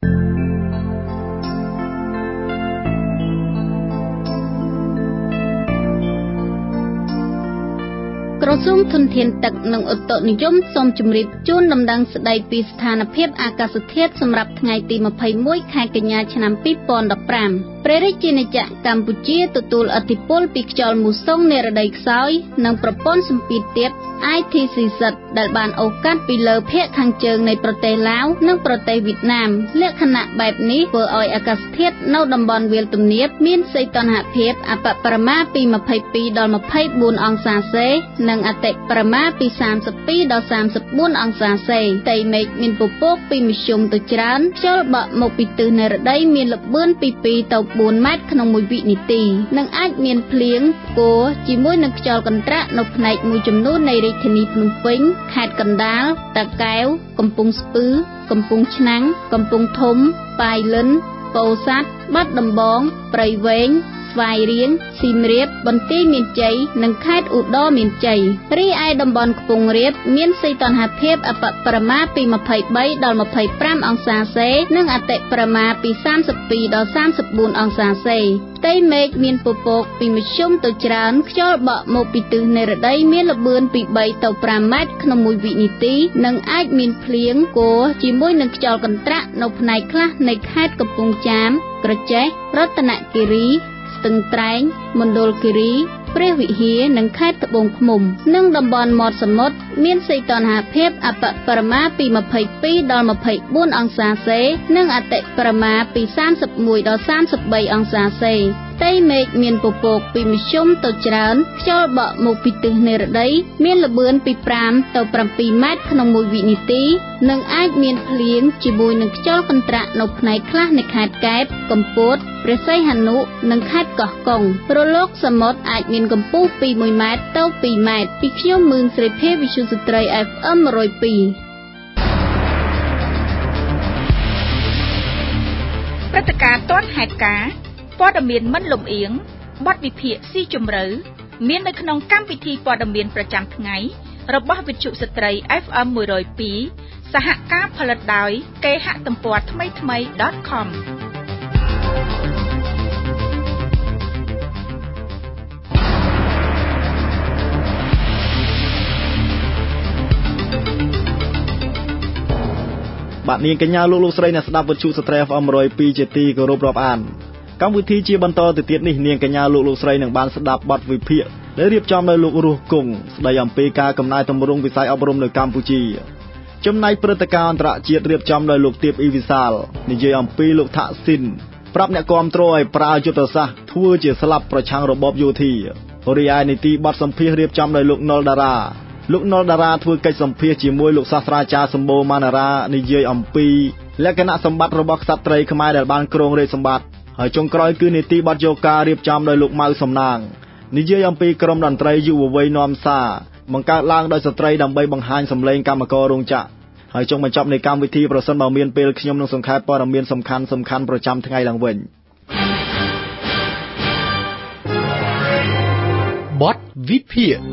ក្រសួងធនធានទឹកនិងឧតុនិយមសូមជម្រាបជូនដំណឹងស្ដីពីស្ថានភាពអាកាសធាតុសម្រាប់ថ្ងៃទីម្ភៃមួយខែកញ្ញាឆ្នាំពីរពាន់ដប់ប្រាំព្រះរាជាណាចក្រកម្ពុជាទទួលឥទ្ធិពលពីខ្យល់មូសុងនិរដីខ្សោយនិងប្រព័ន្ធសម្ពាធទាប I T C សិតដែលបានអូសកាត់ពីលើភាគខាងជើងនៃប្រទេសឡាវនិងប្រទេសវៀតណាមលក្ខណៈបែបនេះធ្វើឲ្យអាកាសធាតុនៅតំបន់វាលទំនាបមានសីតុណ្ហភាពអបបរមាពីម្ភៃពីរដល់ម្ភៃបួនអង្សាសេនិងអតិបរមាពីសាមសិបពីរដល់សាមសិបបួនអង្សាសេផ្ទៃមេឃមានពពកពីមធ្យមទៅច្រើនខ្យល់បក់មកពីទិសនិរដីមានល្បឿនពីពីរទៅបួនម៉ែត្រក្នុងមួយវិនាទីនិងអាចមានភ្លៀងផ្គរជាមួយនឹងខ្យល់កន្ត្រាក់នៅផ្នែកមួយចំនួននៃរាជធានីភ្នំពេញខេត្តកណ្ដាលតាកែវកំពង់ស្ពឺកំពង់ឆ្នាំងកំពង់ធំប៉ាយលិនពោធិ៍សាត់បាត់ដំបងព្រៃវែងស្វាយរៀងសៀមរាបបន្ទាយមានជ័យនិងខេត្តឧត្តរមានជ័យរីឯតំបន់ខ្ពង់រាបមានសីតុណ្ហភាពអបបរមាពីម្ភៃបីដល់ម្ភៃប្រាំអង្សាសេនិងអតិបរមាពីសាមសិបពីរដល់សាមសិបបួនអង្សាសេផ្ទៃមេឃមានពពកពីមធ្យមទៅច្រើនខ្យល់បក់មកពីទិសនិរដីមានល្បឿនពីបីទៅប្រាំម៉ែត្រក្នុងមួយវិនាទីនិងអាចមានភ្លៀងគរជាមួយនឹងខ្យល់កន្ត្រាក់នៅផ្នែកខ្លះនៃខេត្តកំពង់ចាមក្រចេះរតនគិរីស្ទឹងត្រែងមណ្ឌលគិរីព្រះវិហារនិងខេត្តត្បូងឃ្មុំនិងតំបន់មាត់សមុទ្រមានសីតុណ្ហភាពអបបរមាពីម្ភៃពីរដល់ម្ភៃបួនអង្សាសេនិងអតិបរមាពីសាមសិបមួយដល់សាមសិបបីអង្សាសេផ្ទៃមេឃមានពពកពីមធ្យមទៅច្រើនខ្យល់បក់មកពីទិសនិរតីមានល្បឿនពីប្រាំទៅប្រាំពីរម៉ែត្រក្នុងមួយវិនាទីនិងអាចមានភ្លៀងជាមួយនឹងខ្យល់កន្ត្រាក់នៅផ្នែកខ្លះនៃខេត្តកែបកំពតព្រះសីហនុនិងខេត្តកោះកុងរលកសមុទ្រអាចមានកម្ពស់ពីមួយម៉ែត្រទៅពីរម៉ែត្រពីខ្ញុំមឿងស្រីភេវិទ្យុស្ត្រី អេហ្វ អេម một không hai ព្រឹត្តិការណ៍ទាន់ហេតុការណ៍ព័ត៌មានមិនលំអៀងបទវិភាគស៊ីជម្រៅមាននៅក្នុងកម្មវិធីព័ត៌មានប្រចាំថ្ងៃរបស់វិទ្យុស្ត្រី អេហ្វ អេម một không hai សហការផលិតដោយគេហទំព័រថ្មីថ្មី .com បាទនាងកញ្ញាលោកលោកស្រីអ្នកស្ដាប់វិទ្យុស្ត្រី អេហ្វ អេម một không hai ជាទីគោរពរាប់អានកម្មវិធីជាបន្តទៅទៀតនេះនាងកញ្ញាលោកលោកស្រីនឹងបានស្ដាប់បទវិភាគដែលរៀបចំដោយលោករស់គង់ស្ដីអំពីការកំណែទម្រង់វិស័យអប់រំនៅកម្ពុជាចំណែកព្រឹត្តិការណ៍អន្តរជាតិរៀបចំដោយលោកទៀបអ៊ីវិសាលនិយាយអំពីលោកថាក់ស៊ីនប្រាប់អ្នកគាំទ្រឲ្យប្រើយុទ្ធសាស្ត្រធ្វើជាស្លាប់ប្រឆាំងរបបយោធារីឯនីតិបទសម្ភាសរៀបចំដោយលោកណុលតារាលោកណុលតារាធ្វើកិច្ចសម្ភាសជាមួយលោកសាស្ត្រាចារ្យសម្បូរម៉ាណារ៉ានិយាយអំពីលក្ខណៈសម្បត្តិរបស់ក្សត្រីខ្មែរដែលបានគ្រងរាជសម្បត្តិហើយចុងក្រោយគឺនីតិបទយោការរៀបចំដោយលោកម៉ៅសំណាងនិយាយអំពីក្រុមតន្ត្រីយុវវ័យនាំសារបង្កើតឡើងដោយស្ត្រីដើម្បីបង្ហាញសម្លេងកម្មកររោងចក្រហើយចុងបញ្ចប់នៃកម្មវិធីប្រសិនបើមានពេលខ្ញុំនឹងសង្ខេបព័ត៌មានសំខាន់សំខាន់ប្រចាំថ្ងៃឡើងវិញបទវិភាគ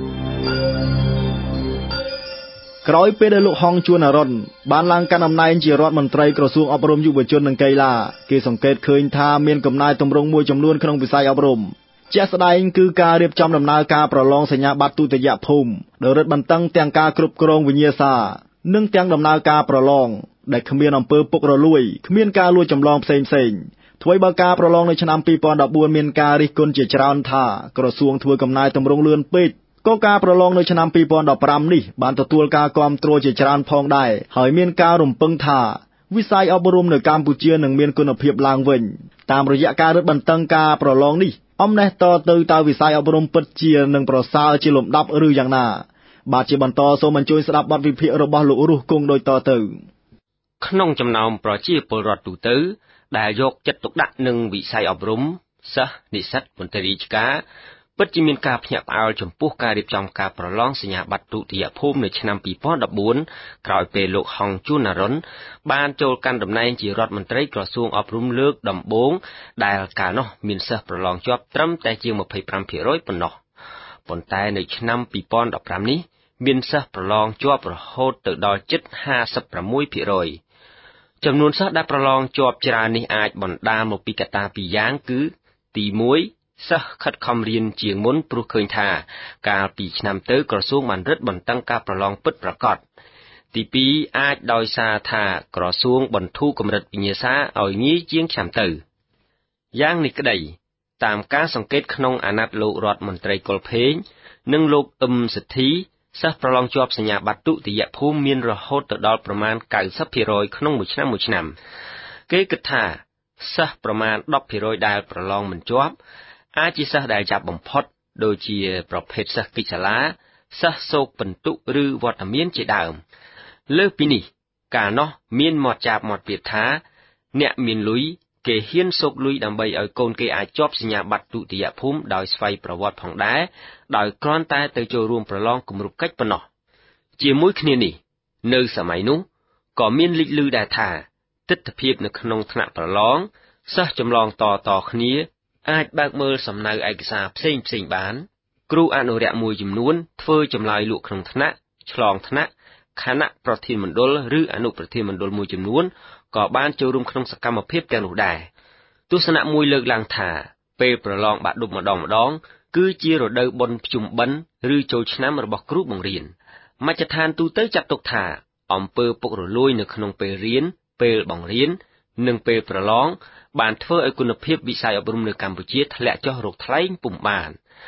ក្រោយពេលដែលលោកហុងជួនអរុនបានឡើងកាន់តំណែងជារដ្ឋមន្ត្រីក្រសួងអប់រំយុវជននិងកីឡាគេសង្កេតឃើញថាមានកំណែទម្រង់មួយចំនួនក្នុងវិស័យអប់រំជាក់ស្ដែងគឺការរៀបចំដំណើរការប្រឡងសញ្ញាបត្រទុតិយភូមិដោយរឹតបន្តឹងទាំងការគ្រប់គ្រងវិញ្ញាសានិងទាំងដំណើរការប្រឡងដែលគ្មានអំពើពុករលួយគ្មានការលួចចម្លងផ្សេងផ្សេងថ្មីបើការប្រឡងនៅឆ្នាំពីរពាន់ដប់បួនមានការរិះគន់ជាច្រើនថាក្រសួងធ្វើកំណែទម្រង់លឿនពេកក៏ការប្រឡងនៅឆ្នាំពីរពាន់ដប់ប្រាំនេះបានទទួលការគាំទ្រជាច្រើនផងដែរហើយមានការរំពឹងថាវិស័យអប់រំនៅកម្ពុជានឹងមានគុណភាពឡើងវិញតាមរយៈការរឹតបន្តឹងការប្រឡងនេះអំណេះតទៅតើវិស័យអប់រំពិតជានឹងប្រសើរជាលំដាប់ឬយ៉ាងណាបាទជាបន្តសូមអញ្ជើញស្ដាប់បទវិភាគរបស់លោករស់គង់ដូចតទៅក្នុងចំណោមប្រជាពលរដ្ឋទូទៅដែលយកចិត្តទុកដាក់នឹងវិស័យអប់រំសិស្សនិស្សិតមន្ត្រីរាជការពិតជាមានការភ្ញាក់ផ្អើលចំពោះការរៀបចំការប្រឡងសញ្ញាបត្រទុតិយភូមិនៅឆ្នាំពីរពាន់ដប់បួនក្រោយពេលលោកហុងជួនអរុនបានចូលកាន់តំណែងជារដ្ឋមន្ត្រីក្រសួងអប់រំលើកដំបូងដែលកាលនោះមានសិស្សប្រឡងជាប់ត្រឹមតែជាង ម្ភៃប្រាំភាគរយ ប៉ុណ្ណោះប៉ុន្តែនៅឆ្នាំពីរពាន់ដប់ប្រាំនេះមានសិស្សប្រឡងជាប់រហូតទៅដល់ជិតห้าสิบหกភាគរយចំនួនសិស្សដែលប្រឡងជាប់ច្រើននេះអាចបណ្ដាលមកពីកត្តាពីរយ៉ាងគឺទីមួយសិស្សខិតខំរៀនជាងមុនព្រោះឃើញថាកាលពីឆ្នាំទៅក្រសួងបានរឹតបន្តឹងការប្រឡងពិតប្រាកដទីពីរអាចដោយសារថាក្រសួងបន្ធូរកម្រិតវិញ្ញាសាឲ្យងាយជាងឆ្នាំទៅយ៉ាងនេះក្តីតាមការសង្កេតក្នុងអាណត្តិលោករដ្ឋមន្ត្រីកុលភេងនិងលោកអ៊ឹមសិទ្ធីសិស្សប្រឡងជាប់សញ្ញាបត្រទុតិយភូមិមានរហូតទៅដល់ប្រមាណ九十ភាគរយក្នុងមួយឆ្នាំមួយឆ្នាំគេគិតថាសិស្សប្រមាណដប់ភាគរយដែលប្រឡងមិនជាប់អាចជាសិស្សដែលចាប់បំផុតដូចជាប្រភេទសិស្សកិច្ចសាលាសិស្សសោកពិន្ទុឬវត្តមានជាដើមលើសពីនេះកាលនោះមានមាត់ចាប់មាត់ពាក្យថាអ្នកមានលុយគេហ៊ានសោកលុយដើម្បីឲ្យកូនគេអាចជាប់សញ្ញាបត្រទុតិយភូមិដោយស្វ័យប្រវត្តិផងដែរដោយគ្រាន់តែទៅចូលរួមប្រឡងគម្រប់កិច្ចប៉ុណ្ណោះជាមួយគ្នានេះនៅសម័យនោះក៏មានលេចឮដែរថាទិដ្ឋភាពនៅក្នុងថ្នាក់ប្រឡងសិស្សចម្លងតតគ្នាអាចបើកមើលសំណៅឯកសារផ្សេងផ្សេងបានគ្រូអនុរិយមួយចំនួនធ្វើចម្លើយលក់ក្នុងថ្នាក់ឆ្លងថ្នាក់គណៈប្រធានមណ្ឌលឬអនុប្រធានមណ្ឌលមួយចំនួនក៏បានចូលរួមក្នុងសកម្មភាពទាំងនោះដែរទស្សនៈមួយលើកឡើងថាពេលប្រឡងបាក់ឌុបម្ដងម្ដងគឺជារដូវបុណ្យភ្ជុំបិណ្ឌឬចូលឆ្នាំរបស់គ្រូបង្រៀនមជ្ឈដ្ឋានទូទៅចាត់ទុកថាអំពើពុករលួយនៅក្នុងពេលរៀនពេលបង្រៀននិងពេលប្រឡងបានធ្វើឲ្យគុណភាពវិស័យអប់រំនៅកម្ពុជាធ្លាក់ចុះរកថ្លែងពុំបាន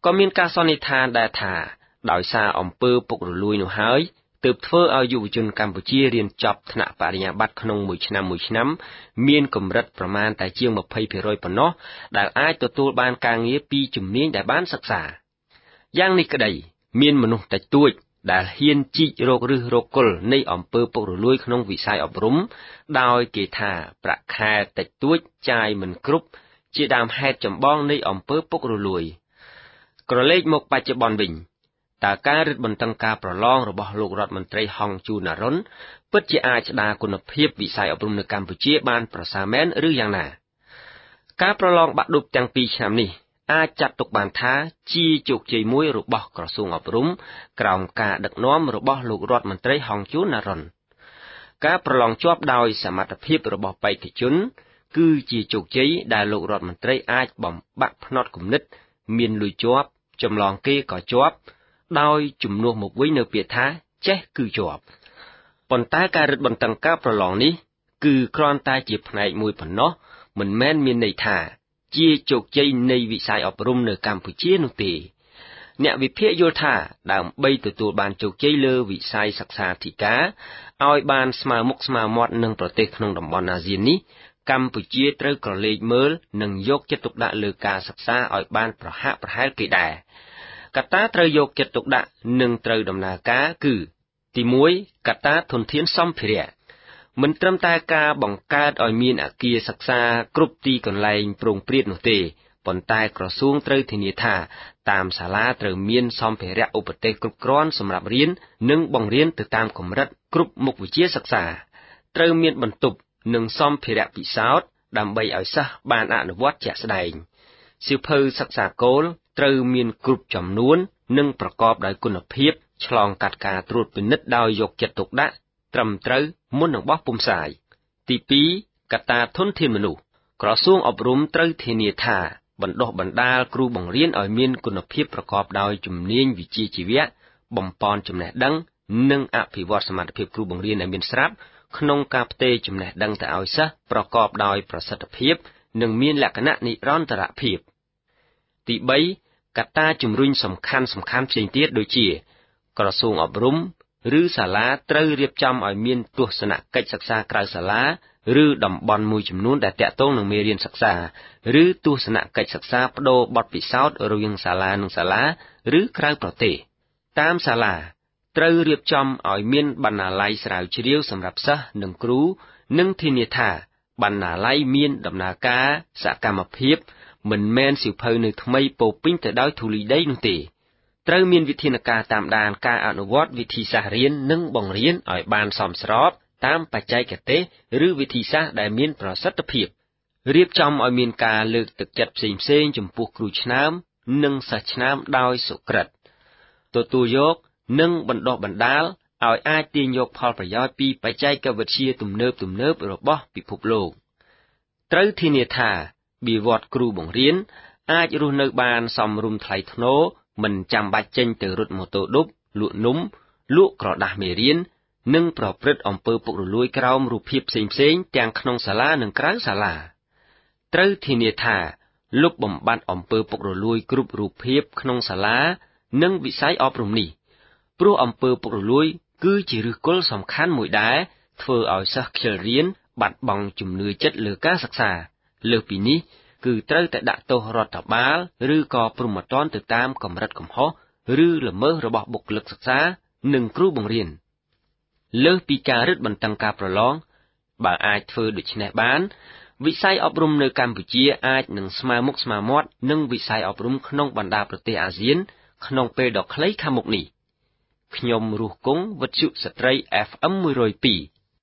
ក៏មានការសន្និដ្ឋានដែរថាដោយសារអំពើពុករលួយនោះហើយទើបធ្វើឲ្យយុវជនកម្ពុជារៀនចប់ថ្នាក់បរិញ្ញាបត្រក្នុងមួយឆ្នាំមួយឆ្នាំមានកម្រិតប្រមាណតែជាង ยี่สิบเปอร์เซ็นต์ ប៉ុណ្ណោះដែលអាចទទួលបានការងារពីជំនាញដែលបានសិក្សាយ៉ាងនេះក្តីមានមនុស្សតិចតួចដែលហ៊ានជីករកឫសរកគល់នៃអំពើពុករលួយក្នុងវិស័យអប់រំដោយគេថាប្រាក់ខែតិចតួចចាយមិនគ្រប់ជាដើមហេតុចម្បងនៃអំពើពុករលួយក្រឡេកមកបច្ចុប្បន្នវិញតើការរឹតបន្តឹងការប្រឡងរបស់លោករដ្ឋមន្ត្រីហងជូណារុនពិតជាអាចស្ដារគុណភាពវិស័យអប់រំនៅកម្ពុជាបានប្រសើរមែនឬយ៉ាងណាការប្រឡងបាក់ឌុបទាំងពីរឆ្នាំនេះអាចចាត់ទុកបានថាជាជោគជ័យមួយរបស់ក្រសួងអប់រំក្រោមការដឹកនាំរបស់លោករដ្ឋមន្ត្រីហងជូណារុនការប្រឡងជាប់ដោយសមត្ថភាពរបស់បេក្ខជនគឺជាជោគជ័យដែលលោករដ្ឋមន្ត្រីអាចបំបាក់ផ្នត់គំនិតមានលុយជាប់ចម្លងគេក៏ជាប់ដោយជំនួសមកវិញនៅពាក្យថាចេះគឺជាប់ប៉ុន្តែការរឹតបន្តឹងការប្រឡងនេះគឺគ្រាន់តែជាផ្នែកមួយប៉ុណ្ណោះមិនមែនមានន័យថាជាជោគជ័យនៃវិស័យអប់រំនៅកម្ពុជានោះទេអ្នកវិភាគយល់ថាដើម្បីទទួលបានជោគជ័យលើវិស័យសិក្សាធិការឲ្យបានស្មើមុខស្មើមាត់នឹងប្រទេសក្នុងតំបន់អាស៊ាននេះកម្ពុជាត្រូវក្រឡេកមើលនិងយកចិត្តទុកដាក់លើការសិក្សាឲ្យបានប្រហាក់ប្រហែលគេដែរកត្តាត្រូវយកចិត្តទុកដាក់និងត្រូវដំណើរការគឺទីមួយ កត្តាធនធានសម្ភារៈមិនត្រឹមតែការបង្កើតឲ្យមានអគារសិក្សាគ្រប់ទីកន្លែងប្រងព្រាតនោះទេប៉ុន្តែក្រសួងត្រូវធានាថាតាមសាលាត្រូវមានសម្ភារៈឧបទេសគ្រប់គ្រាន់សម្រាប់រៀននិងបង្រៀនទៅតាមកម្រិតគ្រប់មុខវិជ្ជាសិក្សាត្រូវមានបន្ទប់និងសម្ភារៈពិសោធន៍ដើម្បីឲ្យសិស្សបានអនុវត្តជាក់ស្ដែងសៀវភៅសិក្សាគោលត្រូវមានគ្រប់ចំនួននិងប្រកបដោយគុណភាពឆ្លងកាត់ការត្រួតពិនិត្យដោយយកចិត្តទុកដាក់ត្រឹមត្រូវមុននឹងបោះពុម្ពផ្សាយទីពីរ កត្តាធនធានមនុស្សក្រសួងអប់រំត្រូវធានាថាបណ្ដុះបណ្ដាលគ្រូបង្រៀនឲ្យមានគុណភាពប្រកបដោយជំនាញវិជ្ជាជីវៈបំប៉នចំណេះដឹងនិងអភិវឌ្ឍសមត្ថភាពគ្រូបង្រៀនឲ្យមានស្រាប់ក្នុងការផ្ទេរចំណេះដឹងទៅឲ្យសិស្សប្រកបដោយប្រសិទ្ធភាពនិងមានលក្ខណៈនិរន្តរភាពទីបី កត្តាជំរុញសំខាន់សំខាន់ផ្សេងទៀតដូចជាក្រសួងអប់រំឬសាលាត្រូវរៀបចំឲ្យមានទស្សនកិច្ចសិក្សាក្រៅសាលាឬតំបន់មួយចំនួនដែលតាក់ទងនឹងមេរៀនសិក្សាឬទស្សនកិច្ចសិក្សាប្តូរបទពិសោធន៍រវាងសាលានិងសាលាឬក្រៅប្រទេសតាមសាលាត្រូវរៀបចំឲ្យមានបណ្ណាល័យស្រាវជ្រាវសម្រាប់សិស្សនិងគ្រូនិងធានាថាបណ្ណាល័យមានដំណើរការសកម្មភាពមិនមែនសៀវភៅនៅថ្មីពោពេញទៅដោយធូលីដីនោះទេត្រូវមានវិធានការតាមដានការអនុវត្តវិធីសាស្ត្ររៀននិងបង្រៀនឲ្យបានសមស្របតាមបច្ចេកទេសឬវិធីសាស្ត្រដែលមានប្រសិទ្ធភាពរៀបចំឲ្យមានការលើកទឹកចិត្តផ្សេងៗចំពោះគ្រូឆ្នើមនិងសិស្សឆ្នើមដោយសុក្រិតទទួលយកនិងបណ្ដុះបណ្ដាលឲ្យអាចទាញយកផលប្រយោជន៍ពីបច្ចេកវិទ្យាទំនើបទំនើបរបស់ពិភពលោកត្រូវធានាថាបៀវត្សគ្រូបង្រៀនអាចរស់នៅបានសមរម្យថ្លៃថ្នូរមិនចាំបាច់ចេញទៅរត់ម៉ូតូឌុបលក់នំលក់ក្រដាសមេរៀននិងប្រព្រឹត្តអំពើពុករលួយក្រោមរូបភាពផ្សេងៗទាំងក្នុងសាលានិងក្រៅសាលាត្រូវធានាថាលុបបំបាត់អំពើពុករលួយគ្រប់រូបភាពក្នុងសាលានិងវិស័យអប់រំនេះព្រោះអំពើពុករលួយគឺជាឫសគល់សំខាន់មួយដែរធ្វើឲ្យសិស្សខ្ជិលរៀនបាត់បង់ជំនឿចិត្តលើការសិក្សាលើសពីនេះគឺត្រូវតែដាក់ទោសរដ្ឋបាលឬក៏ព្រហ្មទណ្ឌទៅតាមកម្រិតកំហុសឬល្មើសរបស់បុគ្គលិកសិក្សានិងគ្រូបង្រៀនលើសពីការរឹតបន្តឹងការប្រឡងបើអាចធ្វើដូច្នេះបានវិស័យអប់រំនៅកម្ពុជាអាចនឹងស្មើមុខស្មើមាត់នឹងវិស័យអប់រំក្នុងបណ្ដាប្រទេសអាស៊ានក្នុងពេលដ៏ខ្លីខាងមុខនេះខ្ញុំរស់គង់វិទ្យុស្ត្រី เอฟ เอ็ม one oh two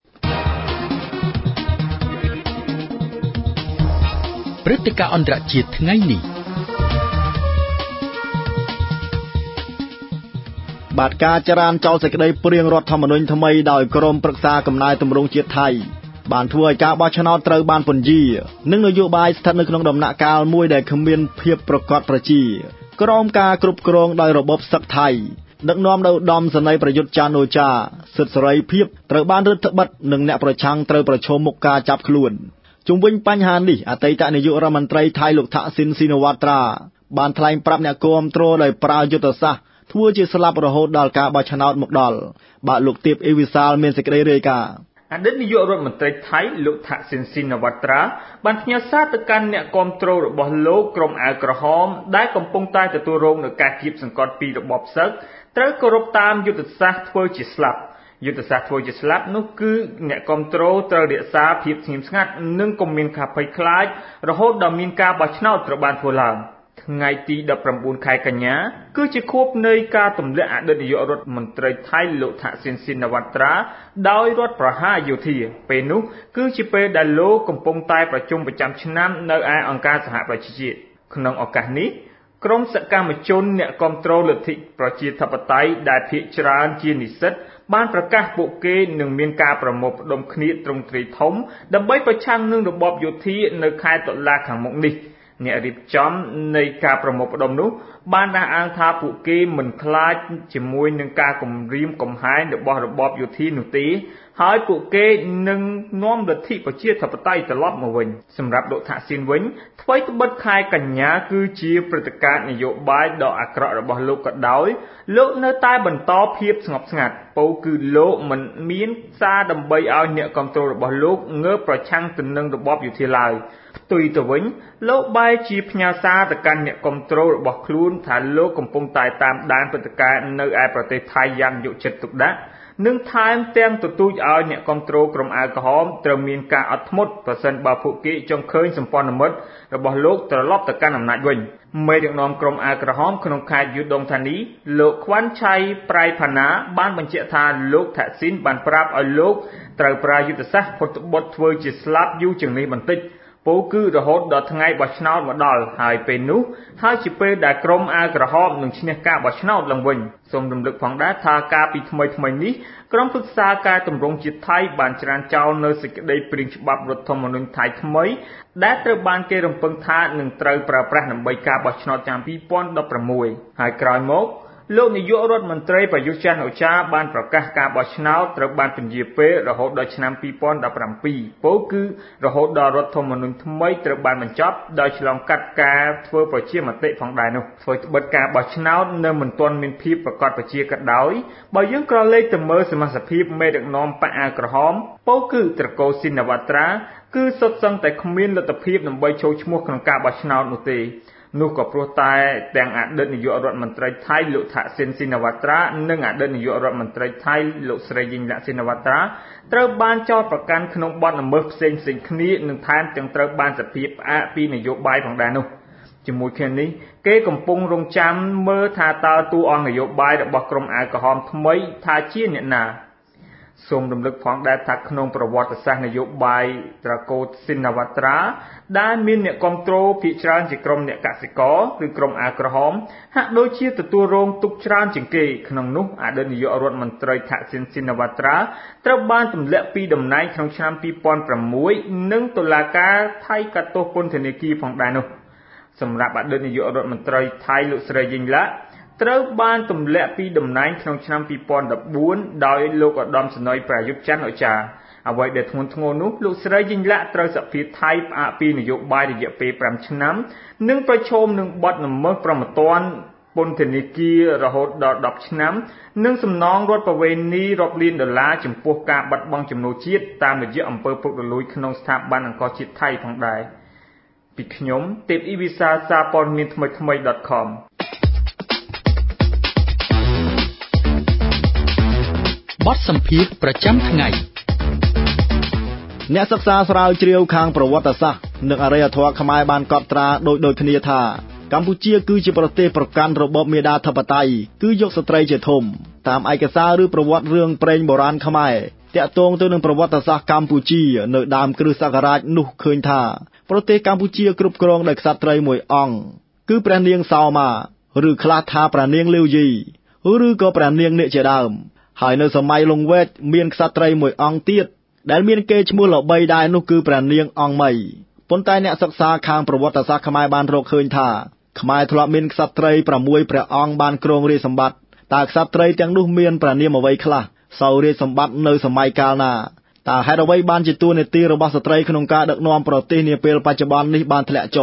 ព្រឹត្តិការណ៍អន្តរជាតិថ្ងៃនេះបាទការចរានចោលសេចក្តីព្រាងរដ្ឋធម្មនុញ្ញថ្មីដោយក្រុមប្រឹក្សាកំណែទម្រង់ជាតិថៃបានធ្វើឲ្យការបោះឆ្នោតត្រូវបានពន្យានិងនយោបាយស្ថិតនៅក្នុងដំណាក់កាលមួយដែលគ្មានភាពប្រកបប្រជាក្រោមការគ្រប់គ្រងដោយរបបសឹកថៃដឹកនាំដោយឧត្តមសេនីយ៍ប្រយុទ្ធច័ន្ទអូចាសិទ្ធិសេរីភាពត្រូវបានរឹតបន្តឹងនិងអ្នកប្រឆាំងត្រូវប្រឈមមុខការចាប់ខ្លួនជុំវិញបញ្ហានេះអតីតនាយករដ្ឋមន្ត្រីថៃលោកថាក់ស៊ីនស៊ីណាវ៉ាត្រាបានថ្លែងប្រាប់អ្នកគាំទ្រដោយប្រើយុទ្ធសាស្ត្រធ្វើជាស្លាប់រហូតដល់ការបោះឆ្នោតមកដល់បាទលោកទៀបអ៊ីវិសាលមានសេចក្តីរាយការណ៍អតីតនាយករដ្ឋមន្ត្រីថៃលោកថាក់ស៊ីនស៊ីណាវ៉ាត្រាបានផ្ញើសារទៅកាន់អ្នកគាំទ្ររបស់លោកក្រុមអាវក្រហមដែលកំពុងតែទទួលរងនឹងការគៀបសង្កត់ពីរបបសឹកត្រូវគោរពតាមយុទ្ធសាស្ត្រធ្វើជាស្លាប់យុទ្ធសាស្ត្រធ្វើជាស្លាប់នោះគឺអ្នកគាំទ្រត្រូវរក្សាភាពស្ងៀមស្ងាត់និងកុំមានការភ័យខ្លាចរហូតដល់មានការបោះឆ្នោតត្រូវបានធ្វើឡើងថ្ងៃទីដប់ប្រាំបួនខែកញ្ញាគឺជាខួបនៃការទម្លាក់អតីតនាយករដ្ឋមន្ត្រីថៃលោកថាក់ស៊ីនស៊ីណាវ៉ាត្រាដោយរដ្ឋប្រហារយោធាពេលនោះគឺជាពេលដែលលោកកំពុងតែប្រជុំប្រចាំឆ្នាំនៅឯអង្គការសហប្រជាជាតិក្នុងឱកាសនេះក្រុមសកម្មជនអ្នកគាំទ្រលទ្ធិប្រជាធិបតេយ្យដែលភាគច្រើនជានិស្សិតបានប្រកាសពួកគេនឹងមានការប្រមូលផ្ដុំគ្នាទ្រង់ទ្រាយធំដើម្បីប្រឆាំងនឹងរបបយោធានៅខែតុលាខាងមុខនេះអ្នករៀបចំនៃការប្រមូលផ្ដុំនោះបានអះអាងថាពួកគេមិនខ្លាចជាមួយនឹងការគំរាមកំហែងរបស់របបយោធានោះទេហើយពួកគេនឹងនាំលទ្ធិប្រជាធិបតេយ្យត្រឡប់មកវិញសម្រាប់លោកថាក់ស៊ីនវិញថ្មីត្បិតខែកញ្ញាគឺជាព្រឹត្តិការណ៍នយោបាយដ៏អាក្រក់របស់លោកក៏ដោយលោកនៅតែបន្តភាពស្ងប់ស្ងាត់ពោលគឺលោកមិនមានសារដើម្បីឲ្យអ្នកគាំទ្ររបស់លោកងើបប្រឆាំងទៅនឹងរបបយោធាឡើយផ្ទុយទៅវិញលោកបែរជាផ្ញើសារទៅកាន់អ្នកគាំទ្ររបស់ខ្លួនថាលោកកំពុងតែតាមដានព្រឹត្តិការណ៍នៅឯប្រទេសថៃយ៉ាងយកចិត្តទុកដាក់និងថែមទាំងទទូចឲ្យអ្នកគាំទ្រក្រុមអាវក្រហមត្រូវមានការអត់ធ្មត់ប្រសិនបើពួកគេចង់ឃើញសម្ព័ន្ធមិត្តរបស់លោកត្រឡប់ទៅកាន់អំណាចវិញមេដឹកនាំក្រុមអាវក្រហមក្នុងខេត្តយូដងធានីលោកខ្វាន់ឆៃប្រៃផាណាបានបញ្ជាក់ថាលោកថាក់ស៊ីនបានប្រាប់ឲ្យលោកត្រូវប្រើយុទ្ធសាស្ត្រពុតបុតធ្វើជាស្លាប់យូរជាងនេះបន្តិចពោលគឺរហូតដល់ថ្ងៃបោះឆ្នោតមកដល់ហើយពេលនោះហើយជាពេលដែលក្រុមអាវក្រហមនឹងឈ្នះការបោះឆ្នោតឡើងវិញសូមរំលឹកផងដែរថាការពីថ្មីថ្មីនេះក្រុមប្រឹក្សាការទម្រង់ជាតិថៃបានច្រានចោលនៅសេចក្តីព្រាងច្បាប់រដ្ឋធម្មនុញ្ញថៃថ្មីដែលត្រូវបានគេរំពឹងថានឹងត្រូវប្រើប្រាស់ដើម្បីការបោះឆ្នោតឆ្នាំពីរពាន់ដប់ប្រាំមួយហើយក្រោយមកលោកនាយករដ្ឋមន្ត្រីប្រយុទ្ធច័ន្ទអូចាបានប្រកាសការបោះឆ្នោតត្រូវបានពន្យាពេលរហូតដល់ឆ្នាំពីរពាន់ដប់ប្រាំពីរពោលគឺរហូតដល់រដ្ឋធម្មនុញ្ញថ្មីត្រូវបានបញ្ចប់ដោយឆ្លងកាត់ការធ្វើប្រជាមតិផងដែរនោះធ្វើត្បិតការបោះឆ្នោតនៅមិនទាន់មានភាពប្រកបប្រជាក៏ដោយបើយើងក្រឡេកទៅមើលសមាជិកភាពមេដឹកនាំបកអាក្រហមពោលគឺត្រកូលស៊ីណាវ៉ាត្រាគឺសុទ្ធសឹងតែគ្មានលទ្ធភាពដើម្បីចូលឈ្មោះក្នុងការបោះឆ្នោតនោះទេនោះក៏ព្រោះតែទាំងអតីតនាយករដ្ឋមន្ត្រីថៃលោកថាក់ស៊ីនស៊ីណាវ៉ាត្រានិងអតីតនាយករដ្ឋមន្ត្រីថៃលោកស្រីយីងឡាក់ស៊ីណាវ៉ាត្រាត្រូវបានចោទប្រកាន់ក្នុងបទល្មើសផ្សេងផ្សេងគ្នានិងថែមទាំងត្រូវបានសភាផ្អាកពីនយោបាយផងដែរនោះជាមួយគ្នានេះគេកំពុងរងចាំមើលថាតើតួអង្គនយោបាយរបស់ក្រុមអាវក្រហមថ្មីថាជាអ្នកណាសូមរំលឹកផងដែរថាក្នុងប្រវត្តិសាស្ត្រនយោបាយត្រកូលស៊ីណាវ៉ាត្រាដែលមានអ្នកគាំទ្រភាគច្រើនជាក្រុមអ្នកកសិករឬក្រុមអាវក្រហមហាក់ដូចជាទទួលរងទុក្ខច្រើនជាងគេក្នុងនោះអតីតនាយករដ្ឋមន្ត្រីថាក់ស៊ីនស៊ីណាវ៉ាត្រាត្រូវបានទម្លាក់ពីតំណែងក្នុងឆ្នាំពីរពាន់ប្រាំមួយនិងតុលាការថៃកាត់ទោសពន្ធនាគារផងដែរនោះសម្រាប់អតីតនាយករដ្ឋមន្ត្រីថៃលោកស្រីយីងឡាក់ត្រូវបានទម្លាក់ពីតំណែងក្នុងឆ្នាំពីរពាន់ដប់បួនដោយលោកឧត្តមសេនីយ៍ប្រយុទ្ធច័ន្ទអូចាអ្វីដែលធ្ងន់ធ្ងរនោះលោកស្រីយីងឡាក់ត្រូវសភាថៃផ្អាកពីនយោបាយរយៈពេលប្រាំឆ្នាំនិងប្រឈមនឹងបទល្មើសប្រមទ័នពន្ធនាគាររហូតដល់ដប់ឆ្នាំនិងសំណងរដ្ឋប្រវេណីរាប់លានដុល្លារចំពោះការបាត់បង់ចំណូលជាតិតាមរយៈអំពើពុករលួយក្នុងស្ថាប័នអង្គជាតិថៃផងដែរពីខ្ញុំទេពអ៊ីវិសាសារព័ត៌មានថ្មីថ្មី .com បទសម្ភាសន៍ប្រចាំថ្ងៃអ្នកសិក្សាស្រាវជ្រាវខាងប្រវត្តិសាស្ត្រនិងអរិយធម៌ខ្មែរបានកត់ត្រាដូចដូចគ្នាថាកម្ពុជាគឺជាប្រទេសប្រកាន់របបមេដាធិបតេយ្យគឺយកស្ត្រីជាធំតាមឯកសារឬប្រវត្តិរឿងព្រេងបុរាណខ្មែរតាក់ទងទៅនឹងប្រវត្តិសាស្ត្រកម្ពុជានៅដើមគ្រិស្តសករាជនោះឃើញថាប្រទេសកម្ពុជាគ្រប់គ្រងដោយក្សត្រីមួយអង្គគឺព្រះនាងសោមាឬខ្លះថាព្រះនាងលាវយីឬក៏ព្រះនាងនាគជាដើមហើយនៅសម័យលង្វែកមានក្សត្រីមួយអង្គទៀតដែលមានគេឈ្មោះល្បីដែរនោះគឺព្រះនាងអង្គមីប៉ុន្តែអ្នកសិក្សាខាងប្រវត្តិសាស្ត្រខ្មែរបានរកឃើញថាខ្មែរធ្លាប់មានក្សត្រីប្រាំមួយព្រះអង្គបានគ្រងរាជសម្បត្តិតើក្សត្រីទាំងនោះមានព្រះនាមអ្វីខ្លះសោយរាជសម្បត្តិនៅសម័យកាលណាតើហេតុអ្វីបានជាតួនាទីរបស់ស្ត្រីក្នុងការដឹកនាំប្រទេសនាពេលបច្ចុប្បន្ននេះបានធ្លាក់ចុះ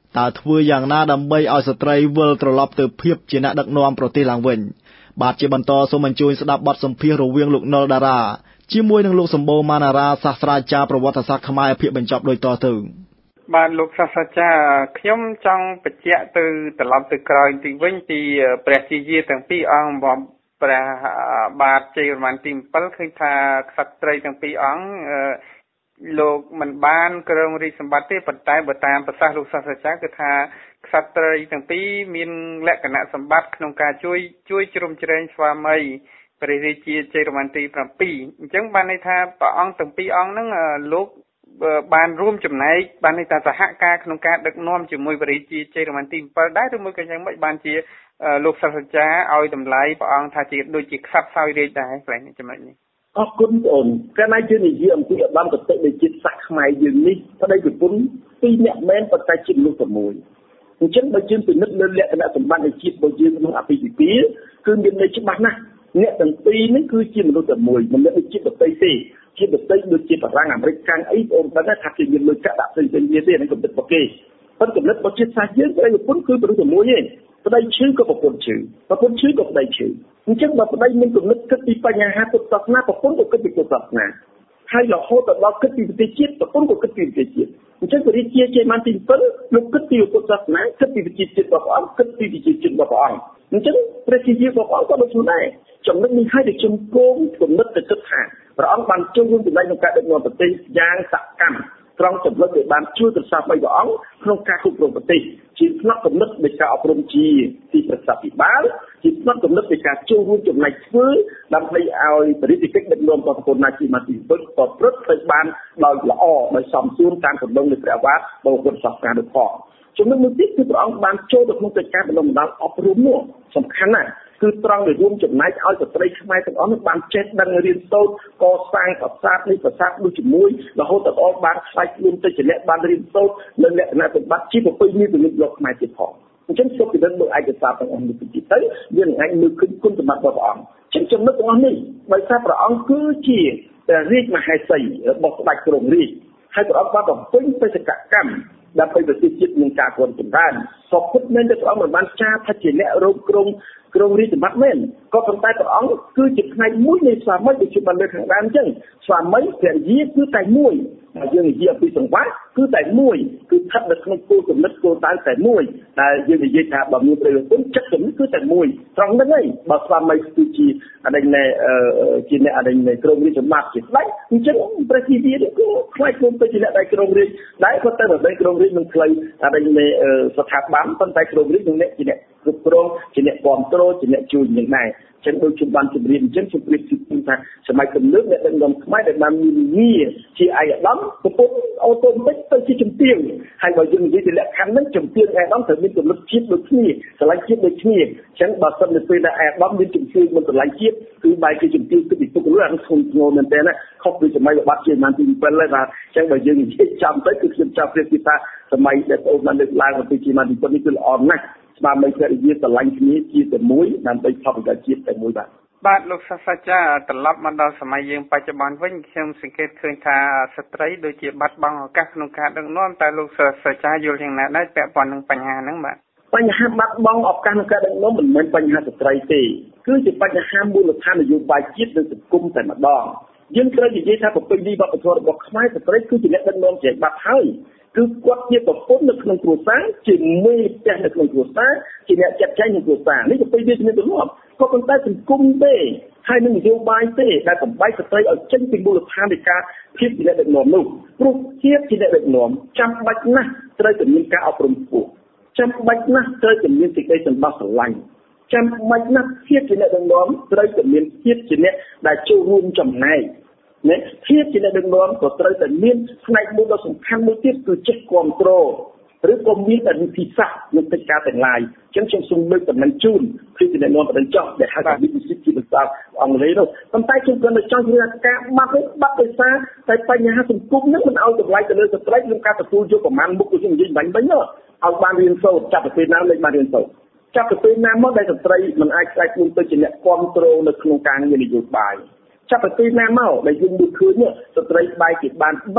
តើធ្វើយ៉ាងណាដើម្បីឲ្យស្ត្រីវិលត្រឡប់ទៅភាពជាអ្នកដឹកនាំប្រទេសឡើងវិញបាទជាបន្តសូមអញ្ជើញស្ដាប់បទសម្ភាសន៍រវាងលោកនុលតារាជាមួយនឹងលោកសម្បូរម៉ាណារ៉ាសាស្ត្រាចារ្យប្រវត្តិសាស្ត្រខ្មែរភាគបញ្ចប់ដូចតទៅបាទលោកសាស្ត្រាចារ្យខ្ញុំចង់បញ្ជាក់ទៅត្រឡប់ទៅក្រោយទីវិញពីព្រះជាយាទាំងពីរអង្គរបស់ព្រះបាទជ័យវរ្ម័នទី7ឃើញថាក្សត្រីទាំងពីរអង្គលោកមិនបានគ្រងរាជសម្បត្តិទេប៉ុន្តែបើតាមប្រសាសន៍លោកសាស្ត្រាចារ្យគឺថាក្សត្រីទាំងពីរមានលក្ខណៈសម្បត្តិក្នុងការជួយជួយជ្រោមជ្រែងស្វាមីព្រះរាជាជ័យវរ្ម័នទី7អញ្ចឹងបានន័យថាព្រះអង្គទាំងពីរអង្គហ្នឹងលោកបានរួមចំណែកបានន័យថាសហការក្នុងការដឹកនាំជាមួយព្រះរាជាជ័យវរ្ម័នទី7ដែរឬមួយក៏យ៉ាងម៉េចបានជាលោកសាស្ត្រាចារ្យឲ្យតម្លៃព្រះអង្គថាជាដូចជាខ្សត្រសោយរាជដែរខ្លះនេះចំណុចនេះអរគុណបងអូនកាលណាយើងនិយាយអំពីឧត្តមគតិនៃជាតិសាសន៍ខ្មែរយើងនេះប្តីប្រពន្ធពីរនាក់មែនប៉ុន្តែជាមនុស្សតែមួយអញ្ចឹងបើយើងពិនិត្យលើលក្ខណៈសម្បត្តិនៃជាតិរបស់យើងក្នុងអភិវិពាគឺមានន័យច្បាស់ណាស់អ្នកទាំងពីរនេះគឺជាមនុស្សតែមួយមិនមែនជាប្រទេសទេជាប្រទេសដូចជាបារាំងអាមេរិកកាំងអីបងប្អូនដឹងថាគេមានលុយកាក់ដាក់ផ្សេងៗទៀតទេនឹងកំណត់របស់គេប៉ុន្តែកំណត់របស់ជាតិសាសន៍យើងប្តីប្រពន្ធគឺមនុស្សតែមួយទេប្តីឈឺក៏ប្រពន្ធឈឺប្រពន្ធឈឺក៏ប្តីឈឺអញ្ចឹងបើប្តីមានគំនិតគិតពីបញ្ហាពុទ្ធសាសនាប្រពន្ធក៏គិតពីពុទ្ធសាសនាហើយរហូតដល់គិតពីប្រទេសជាតិប្រពន្ធក៏គិតពីប្រទេសជាតិអញ្ចឹងព្រះរាជាជ័យវរ្ម័នទី7លោកគិតពីពុទ្ធសាសនាគិតពីប្រជាជាតិរបស់ព្រះអង្គគិតពីប្រជាជាតិរបស់ព្រះអង្គអញ្ចឹងព្រះជាយារបស់ព្រះអង្គក៏ដូចនោះដែរចំណុចនេះឲ្យតែខ្ញុំគោមគំនិតទៅគិតថាព្រះអង្គបានចូលរួមចំណែកក្នុងការដឹកនាំប្រទេសយ៉ាងសកម្មត្រង់ចំណុចដែលបានជួយប្រសាសន៍របស់ព្រះអង្គក្នុងការគ្រប់គ្រងប្រទេសជាផ្នែកគំនិតនៃការអប់រំជាទីប្រឹក្សាពិបាលជាផ្នែកគំនិតនៃការចូលរួមចំណែកធ្វើដើម្បីឲ្យបរិយាកាសដឹកនាំរបស់ប្រពន្ធណាជាមកទីពិតប្រព្រឹត្តទៅបានដោយល្អដោយសមសួនតាមគន្លងនៃព្រះបាទបវរពុទ្ធសាសនាដូចផងចំណុចមួយទៀតគឺព្រះអង្គបានចូលទៅក្នុងកិច្ចការបណ្ដុំបណ្ដាលអប់រំនោះសំខាន់ណាស់គឺត្រង់ដែលរួមចំណែកឲ្យស្ត្រីខ្មែរទាំងអស់នោះបានចេះដឹងរៀនសូត្រកសាងប្រាសាទនេះប្រាសាទដូចជាមួយរហូតដល់បានខ្លាយខ្លួនទៅជាអ្នកបានរៀនសូត្រនៅលក្ខណៈសម្បត្តិជាប្រពៃណីទំនៀមទម្លាប់ខ្មែរទៀតផងអញ្ចឹងសូមពិនិត្យមើលឯកសារទាំងអស់នេះទៅទៀតទៅយើងអាចមើលឃើញគុណសម្បត្តិរបស់ព្រះអង្គអញ្ចឹងចំណុចទាំងអស់នេះដោយសារព្រះអង្គគឺជាព្រះរាជមហេសីរបស់ស្ដេចគ្រងរាជហើយព្រះអង្គបានបំពេញបេសកកម្មដើម្បីប្រទេសជាតិមានការគ្រប់ចម្រើនក៏ពិតមែនតែព្រះអង្គមិនបានចារថាជាអ្នករោគគ្រងគ្រងរាជសម្បត្តិមែនក៏ប៉ុន្តែព្រះអង្គគឺជាផ្នែកមួយនៃស្វាមីដូចជាបានលើកខាងដើមអញ្ចឹងស្វាមីភរិយាគឺតែមួយយើងនិយាយអំពីសង្វាក់គឺតែមួយគឺស្ថិតនៅក្នុងគោលគំនិតគោលដៅតែមួយដែលយើងនិយាយថាបើមានប្រយោជន៍ចិត្តគំនិតគឺតែមួយត្រង់ហ្នឹងហើយបើស្វាមីគឺជាអរិញនៃជាអ្នកអរិញនៃគ្រងរាជសម្បត្តិជាស្ដេចអញ្ចឹងព្រះជាយាគឺខ្លាចខ្លួនទៅជាអ្នកដែលគ្រងរាជដែរក៏តែមិនគ្រងរាជនឹងផ្លូវអរិញនៃស្ថាប័នប៉ុន្តែគ្រងរាជនឹងអ្នកជាអ្នកគ្រប់គ្រងជាអ្នកគ្រប់គ្រងជាអ្នកជួយយ៉ាងដែរចឹងដូចខ្ញុំបានជម្រាបអញ្ចឹងខ្ញុំប្រៀបធៀបថាសម័យទំនើបអ្នកដឹកនាំខ្មែរដែលបានមានងារជាឯកឧត្តមកំពុងអូតូម៉ាទិកទៅជាជំទាវហើយបើយើងនិយាយពីលក្ខខណ្ឌហ្នឹងជំទាវឯកឧត្តមត្រូវមានគំនិតជាតិដូចគ្នាស្រឡាញ់ជាតិដូចគ្នាចឹងបើសិននៅពេលដែលឯកឧត្តមមានជំទាវមិនស្រឡាញ់ជាតិគឺបែរជាជំទាវគឺពិភពលោកអានោះធ្ងន់ធ្ងរមែនទែនណាខុសពីសម័យរបស់ជាបានទី7ហើយបាទចឹងបើយើងនិយាយចាំទៅគឺខ្ញុំចាប់ប្រៀបធៀបថាសម័យដែលបងបានលើកឡើងអំពីជាបានទី7នេះគឺល្អណាស់ស្មារតីភរិយាស្រឡាញ់គ្នាជាតែមួយដើម្បីផលប្រយោជន៍ជាតិតែមួយបាទបាទលោកសាស្ត្រាចារ្យត្រឡប់មកដល់សម័យយើងបច្ចុប្បន្នវិញខ្ញុំសង្កេតឃើញថាស្ត្រីដូចជាបាត់បង់ឱកាសក្នុងការដឹកនាំតែលោកសាស្ត្រាចារ្យយល់យ៉ាងណាដែរពាក់ព័ន្ធនឹងបញ្ហាហ្នឹងបាទបញ្ហាបាត់បង់ឱកាសក្នុងការដឹកនាំមិនមែនបញ្ហាស្ត្រីទេគឺជាបញ្ហាមូលដ្ឋាននយោបាយជាតិនិងសង្គមតែម្ដងយើងត្រូវនិយាយថាប្រពៃណីវប្បធម៌របស់ខ្មែរស្ត្រីគឺជាអ្នកដឹកនាំជាបាត់ហើយគឺគាត់ជាប្រពន្ធនៅក្នុងគ្រួសារជាមេផ្ទះនៅក្នុងគ្រួសារជាអ្នកចាត់ចែងក្នុងគ្រួសារនេះក៏ពីវាជំនាញទម្លាប់ក៏ប៉ុន្តែសង្គមទេហើយនឹងនយោបាយទេដែលបំបីស្ត្រីឲ្យចេញពីមូលដ្ឋាននៃការភាពជាអ្នកដឹកនាំនោះព្រោះភាពជាអ្នកដឹកនាំចាំបាច់ណាស់ត្រូវតែមានការអប់រំខ្ពស់ចាំបាច់ណាស់ត្រូវតែមានសេចក្តីសន្តិស្រឡាញ់ចាំបាច់ណាស់ភាពជាអ្នកដឹកនាំត្រូវតែមានភាពជាអ្នកដែលចូលរួមចំណែកណាភាពជាអ្នកដឹកនាំក៏ត្រូវតែមានផ្នែកមួយដ៏សំខាន់មួយទៀតគឺចេះគ្រប់គ្រងឬក៏មានអនុវិសាសនឹងកិច្ចការទាំងឡាយអញ្ចឹងខ្ញុំសូមលើកតំណែងជូនគឺជាអ្នកនាំបដិញ្ចោះដែលហៅថា leadership ជាភាសាអង់គ្លេសនោះប៉ុន្តែខ្ញុំគាត់នៅចង់និយាយថាការបាត់នេះបាត់ដោយសារតែបញ្ហាសង្គមនឹងមិនឲ្យតម្លៃទៅលើស្ត្រីក្នុងការទទួលយកប្រមាណមុខដូចខ្ញុំនិយាយបាញ់មិញនោះឲ្យបានរៀនសូត្រចាប់ពីពេលណាលេខបានរៀនសូត្រចាប់ពីពេលណាមកដែលស្ត្រីមិនអាចខ្លាចខ្លួនទៅជាអ្នកគ្រប់គ្រងនៅក្នុងការងារនយោបាយចាប់ពីពេលណាមកដែលយើងមើលឃើញស្ត្រីបែរជាបានបាត់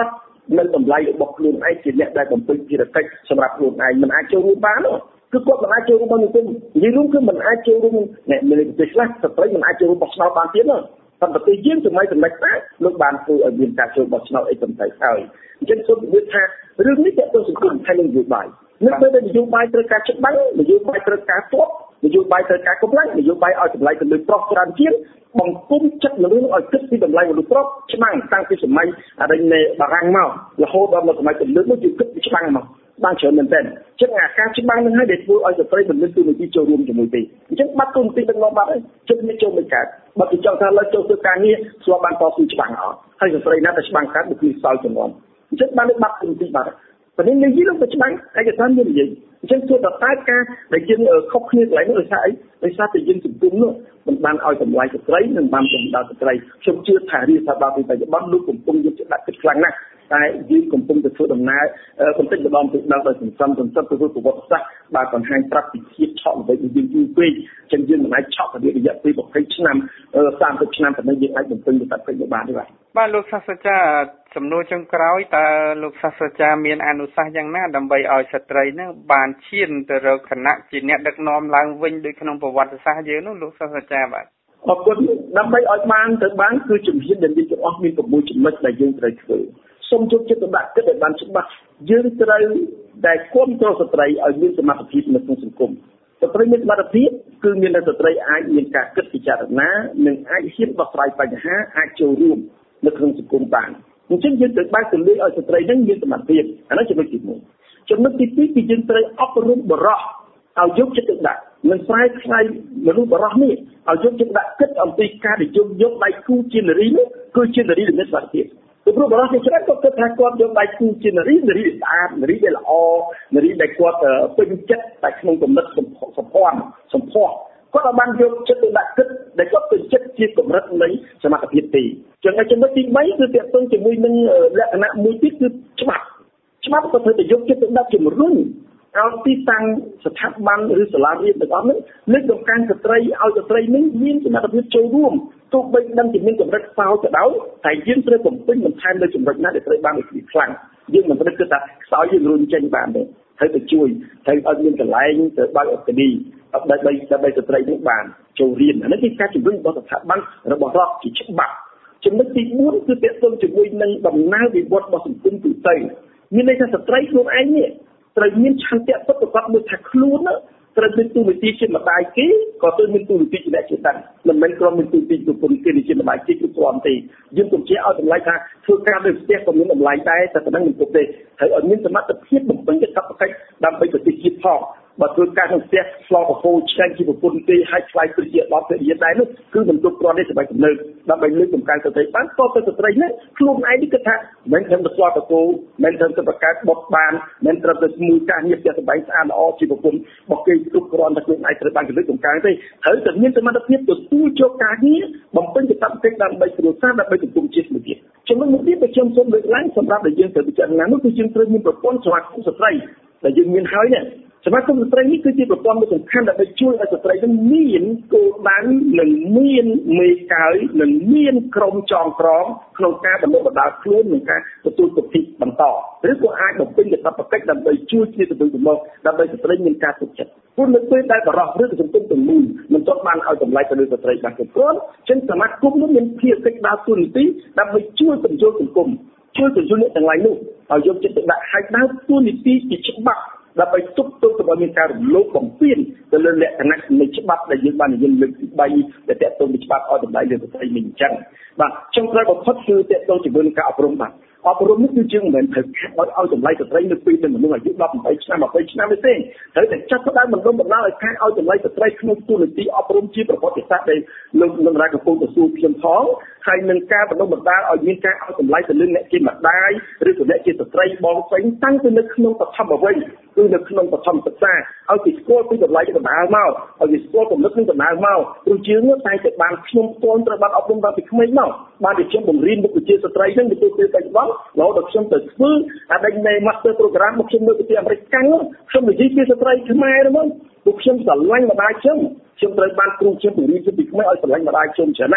នៅតម្លៃរបស់ខ្លួនឯងជាអ្នកដែលបំពេញភារកិច្ចសម្រាប់ខ្លួនឯងមិនអាចចូលរួមបានទេគឺគាត់មិនអាចចូលរួមបានទេនិយាយរួមគឺមិនអាចចូលរួមអ្នកមានប្រទេសខ្លះស្ត្រីមិនអាចចូលរួមបោះឆ្នោតបានទៀតទេប៉ុន្តែប្រទេសយើងសម័យសម្ដេចតាលោកបានធ្វើឲ្យមានការចូលបោះឆ្នោតអីបន្តិចហើយអញ្ចឹងសូមនិយាយថារឿងនេះតើទៅសង្គមហើយនឹងនយោបាយនៅពេលដែលនយោបាយត្រូវការច្បាំងនយោបាយត្រូវការទប់នយោបាយត្រូវការកម្លាំងនយោបាយឲ្យតម្លៃទៅលើប្រុសច្រើនជាងបង្គុំចិត្តមនុស្សឲ្យគិតពីតម្លៃមនុស្សប្រុសច្បាំងតាំងពីសម័យអរិញនៃបារាំងមករហូតដល់មកសម័យទំនើបនោះគឺគិតពីច្បាំងមកបានច្រើនមែនទែនចឹងអាការច្បាំងនឹងហើយដែលធ្វើឲ្យស្ត្រីមិនមានទូនាទីចូលរួមជាមួយទេអញ្ចឹងបាត់ទូនាទីដឹកនាំបាត់ហើយជិតនេះចូលមិនកើតបើគេចង់ថាលើចូលធ្វើការងារស្គាល់បានតស៊ូច្បាំងអត់ហើយស្ត្រីណាតែច្បាំងកើតគឺសោយចំនួនអញ្ចឹងបានបាត់ទូនាទីបាត់ប៉ុន្តែនិយាយលោកទៅច្បាំងឯកសារមាននិយាយអញ្ចឹងធ្វើតែតែការដែលយើងខុសគ្នាកន្លែងនោះដោយសារអីដោយសារតែយើងសង្គមនោះមិនបានឲ្យតម្លៃស្ត្រីនិងបានសម្ដៅស្ត្រីខ្ញុំជឿថារាជរដ្ឋាភិបាលបច្ចុប្បន្នលោកកំពុងយកចិត្តដាក់គិតខ្លាំងណាស់តែយើងកំពុងតែធ្វើដំណើរបន្តិចម្ដងទៅដល់ដោយសន្សំសន្សំទៅធ្វើប្រវត្តិសាស្ត្របាទបង្ហាញប្រាប់ពីជាតិឆក់អ្វីដែលយើងយូរពេកអញ្ចឹងយើងមិនអាចឆក់រយៈពេលยี่สิบឆ្នាំสามสิบឆ្នាំប៉ុណ្ណឹងយើងអាចបំពេញទៅពេញបានទេបាទបាទលោកសាស្ត្រាចារ្យសំណួរចុងក្រោយតើលោកសាស្ត្រាចារ្យមានអនុសាសន៍យ៉ាងណាដើម្បីឲ្យស្ត្រីនឹងបានឈានទៅរកឋានៈជាអ្នកដឹកនាំឡើងវិញដូចក្នុងប្រវត្តិសាស្ត្រយើងនោះលោកសាស្ត្រាចារ្យបាទអរគុណដើម្បីឲ្យបានទៅបានគឺជំហានដែលយើងទាំងអស់មានប្រមូលចំណុចដែលយើងត្រូវធ្វើសូមយកចិត្តទុកដាក់គិតឲ្យបានច្បាស់យើងត្រូវតែគ្រប់គ្រងស្ត្រីឲ្យមានសមត្ថភាពនៅក្នុងសង្គមស្ត្រីមានសមត្ថភាពគឺមានតែស្ត្រីអាចមានការគិតពិចារណានិងអាចហ៊ានដោះស្រាយបញ្ហាអាចចូលរួមនៅក្នុងសង្គមបានអញ្ចឹងយើងត្រូវបានទម្លាយឲ្យស្ត្រីនឹងមានសមត្ថភាពអានោះចំណុចទីមួយចំណុចទីពីរគឺយើងត្រូវអប់រំបរិសុទ្ធឲ្យយកចិត្តទុកដាក់មិនស្រាយខ្លាយមនុស្សបរិសុទ្ធនេះឲ្យយកចិត្តដាក់គិតអំពីការដែលយកយកដៃគូជានារីនោះគឺជានារីដែលមានសមត្ថភាពព្រោះបរិសុទ្ធជាច្រើនគាត់គិតថាគាត់យកដៃគូជានារីនារីស្អាតនារីដែលល្អនារីដែលគាត់ពេញចិត្តតែក្នុងគំនិតសម្ព័ន្ធសម្ផស្សគាត់បានយកចិត្តទុកដាក់គិតដែលគាត់ពេញចិត្តជាកម្រិតនៃសមត្ថភាពទេចំណុចចំណុចទីបីគឺទាក់ទងជាមួយនឹងលក្ខណៈមួយទៀតគឺច្បាប់ច្បាប់ក៏ត្រូវតែយកចិត្តទុកដាក់ជំរុញឲ្យទីតាំងស្ថាប័នឬសាលារៀនទាំងអស់នេះលើកតម្កើងស្ត្រីឲ្យស្ត្រីនេះមានសមត្ថភាពចូលរួមទោះបីដឹងជាមានកម្រិតខ្សោយក៏ដោយតែយើងត្រូវបំពេញបន្ថែមនៅចំណុចណាដែលត្រូវបានវិភាគខ្លាំងយើងមិនត្រូវគិតថាខ្សោយយើងរុញចេញបានទេត្រូវតែជួយត្រូវឲ្យមានកន្លែងទៅបើកអកាដេមីដើម្បីដើម្បីស្ត្រីនេះបានចូលរៀនអានេះគឺការជំរុញរបស់ស្ថាប័នរបស់រដ្ឋជាច្បាប់ចំណុចទីបួនគឺទាក់ទងជាមួយនឹងដំណើរវិវត្តរបស់សង្គមទូទៅមានន័យថាស្ត្រីខ្លួនឯងនេះត្រូវមានឆន្ទៈពិតប្រាកដមួយថាខ្លួនត្រូវមានទូនាទីជាម្ដាយគេក៏ត្រូវមានទូនាទីជាអ្នកចេតនាមិនមែនគ្រាន់មានទូនាទីប្រពន្ធគេជាម្ដាយគេគ្រប់គ្រាន់ទេយើងកុំជាឲ្យតម្លៃថាធ្វើការនៅផ្ទះក៏មានតម្លៃដែរតែប៉ុណ្ណឹងមិនគ្រប់ទេត្រូវឲ្យមានសមត្ថភាពបំពេញកាតព្វកិច្ចដើម្បីប្រទេសជាតិផងបើធ្វើការក្នុងផ្ទះឆ្លងប្រពោឆ្កែជាប្រពន្ធគេឲ្យឆ្លៃព្រឹជាដល់ព្រះរាជដែរនោះគឺមិនគ្រប់គ្រាន់ទេសម្រាប់ចំណើដើម្បីលើកតម្កើងស្ត្រីបានក៏ទៅស្ត្រីនេះខ្លួនឯងនេះគិតថាមិនត្រឹមតែឆ្លងប្រពោមិនត្រឹមតែបង្កើតបុតបានមិនត្រឹមតែស្មូតការងារផ្ទះសម្បែងស្អាតល្អជាប្រពន្ធរបស់គេគ្រប់គ្រាន់តែខ្លួនឯងត្រូវបានលើកតម្កើងទេត្រូវតែមានសមត្ថភាពទទួលយកការងារបំពេញកាតព្វកិច្ចដើម្បីគ្រួសារដើម្បីសង្គមជាតិមួយទៀតចំណុចមួយទៀតដែលខ្ញុំសូមលើកឡើងសម្រាប់ដែលយើងត្រូវពិចារណានោះគឺយើងត្រូវមានប្រព័ន្ធសមាគមស្ត្រីដែលយើងមានហើយនេះសមាគមស្ត្រីនេះគឺជាប្រព័ន្ធមួយសំខាន់ដើម្បីជួយឲ្យស្ត្រីនឹងមានគោលដៅនិងមានមេកើយនិងមានក្រុមចងក្រងក្នុងការបណ្ដុះបណ្ដាលខ្លួននិងការទទួលគតិបន្តឬក៏អាចបំពេញកាតព្វកិច្ចដើម្បីជួយគ្នាទៅវិញទៅមកដើម្បីស្ត្រីមានការទុកចិត្តព្រោះនៅពេលដែលបរិសុទ្ធឬសង្គមទាំងមូលមិនទាន់បានឲ្យតម្លៃទៅលើស្ត្រីបានគ្រប់គ្រាន់ចឹងសមាគមនោះមានភារកិច្ចដើរតួនាទីដើម្បីជួយបញ្ចូលសង្គមជួយបញ្ចូលអ្នកទាំងឡាយនោះឲ្យយកចិត្តទុកដាក់ឲ្យដើរតួនាទីជាច្បាប់ដើម្បីទប់ទល់ទៅមានការរំលោភបំពានទៅលើលក្ខណៈនៃច្បាប់ដែលយើងបាននិយាយលើកទីបីដែលតេតតងពីច្បាប់ឲ្យតម្លៃលើស្ត្រីនេះអញ្ចឹងបាទចុងក្រោយបំផុតគឺតេតតងជាមួយនឹងការអប់រំបាទអប់រំនេះគឺយើងមិនមែនត្រូវឲ្យតម្លៃស្ត្រីនៅពេលដែលមនុស្សអាយុដប់ប្រាំឆ្នាំยี่สิบឆ្នាំទេត្រូវតែចាប់ផ្ដើមបណ្ដុំបណ្ដាលឲ្យការឲ្យតម្លៃស្ត្រីក្នុងទូនាទីអប់រំជាប្រវត្តិសាស្ត្រដែលលោកនឹងរាជកំពុងទៅសួរខ្ញុំផងហើយនឹងការបណ្ដុំបណ្ដាលឲ្យមានការឲ្យតម្លៃទៅលើអ្នកជាម្ដាយឬក៏អ្នកជាស្ត្រីបងស្រីតាំងពីនៅក្នុងបឋមវ័យគឺនៅក្នុងបឋមសិក្សាឲ្យគេស្គាល់ពីតម្លៃបណ្ដាលមកឲ្យគេស្គាល់គំនិតនឹងបណ្ដាលមកព្រោះយើងតែតែបានខ្ញុំផ្ទាល់ត្រូវបានអប់រំតាំងពីក្មេងមកបានតែខ្ញុំបង្រៀនមុខវិជ្ជាស្ត្រីនឹងទទួលពេលបច្ចុប្បន្នរហូតដល់ខ្ញុំទៅធ្វើអាដេញនៃ Master Program មកខ្ញុំនៅប្រទេសអាមេរិកកាំងខ្ញុំនិយាយពីស្ត្រីខ្មែរហ្នឹងពួកខ្ញុំស្រឡាញ់ម្ដាយខ្ញុំខ្ញុំត្រូវបានគ្រូខ្ញុំបង្រៀនពីក្មេងឲ្យស្រឡាញ់ម្ដាយខ្ញុំច្រើនណាស់អញ្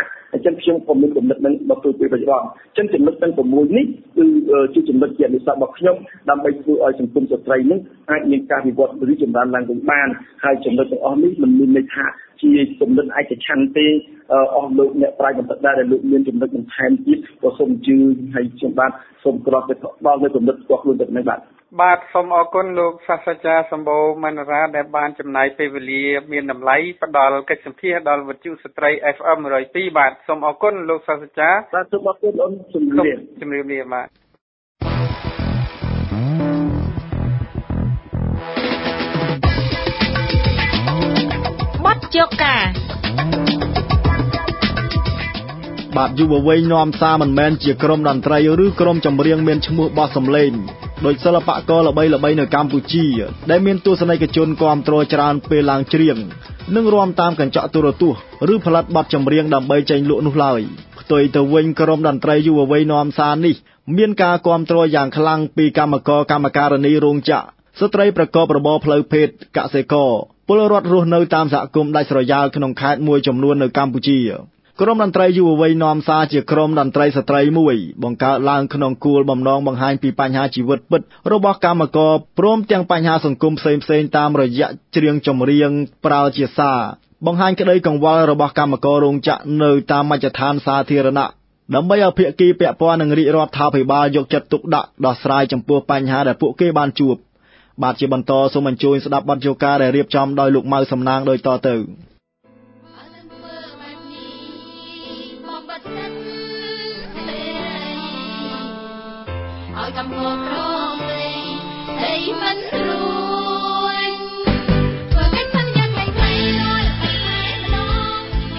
ញ្ចឹងខ្ញុំក៏មានគំនិតនឹងមកធ្វើពីបច្ចុប្បន្នអញ្ចឹងចំណុចទាំងប្រមូលនេះគឺជាចំណុចជានិស្សិតរបស់ខ្ញុំដើម្បីធ្វើឲ្យសង្គមស្ត្រីនឹងអាចមានការវិវត្តរីកចម្រើនឡើងវិញបានហើយចំណុចទាំងអស់នេះមិនមានន័យថាជាគំនិតឯកច្ឆន្ទទេអស់លោកអ្នកប្រាជ្ញបន្តិចដែរដែលលោកមានចំណុចបន្ថែមទៀតក៏សូមអញ្ជើញហើយខ្ញុំបាទសូមក្រោបទៅដល់នៅគំនិតផ្ទាល់ខ្លួនទៅនេះបាទបាទសូមអរគុណលោកសាស្ត្រាចារ្យសម្បូរមនោរាដែលបានចំណាយពេលវេលាមានតម្លៃផ្ដល់កិច្ចសម្ភាសន៍ដល់វិទ្យុស្ត្រី เอฟ เอ็ม หนึ่งศูนย์สองបាទសូមអរគុណលោកសាស្ត្រាចារ្យបាទសូមអរគុណអូនជំរាបជំរាបលាបាទបទជកាបាទយុវវ័យនាំសារមិនមែនជាក្រុមតន្ត្រីឬក្រុមចម្រៀងមានឈ្មោះបោះសម្លេងដោយសិល្បករល្បីៗនៅកម្ពុជាដែលមានទស្សនិកជនគាំទ្រច្រើនពេលឡើងច្រៀងនិងរាំតាមកញ្ចក់ទូរទស្សន៍ឬផលិតបទចម្រៀងដើម្បីចេញលក់នោះឡើយផ្ទុយទៅវិញក្រុមតន្ត្រីយុវវ័យនាំសារនេះមានការគាំទ្រយ៉ាងខ្លាំងពីកម្មករកម្មការិនីរោងចក្រស្ត្រីប្រកបរបរផ្លូវភេទកសិករពលរដ្ឋរស់នៅតាមសហគមន៍ដាច់ស្រយាលក្នុងខេត្តមួយចំនួននៅកម្ពុជាក្រុមតន្ត្រីយុវវ័យនាំសារជាក្រុមតន្ត្រីស្ត្រីមួយបង្កើតឡើងក្នុងគោលបំណងបង្ហាញពីបញ្ហាជីវិតពិតរបស់កម្មករព្រមទាំងបញ្ហាសង្គមផ្សេងៗតាមរយៈច្រៀងចម្រៀងប្រើជាសារបង្ហាញក្តីកង្វល់របស់កម្មកររោងចក្រនៅតាមមជ្ឈដ្ឋានសាធារណៈដើម្បីឲ្យភាគីពាក់ព័ន្ធនឹងរាជរដ្ឋាភិបាលយកចិត្តទុកដាក់ដោះស្រាយចំពោះបញ្ហាដែលពួកគេបានជួបបាទជាបន្តសូមអញ្ជើញស្ដាប់បទយូកាដែលរៀបចំដោយលោកម៉ៅសំណាងដូចតទៅឲ្យកំងក្រងលេងស្អីមិនរួយធ្វើមិនមិនយ៉ាងមិនខ្លីដល់តែម្ដង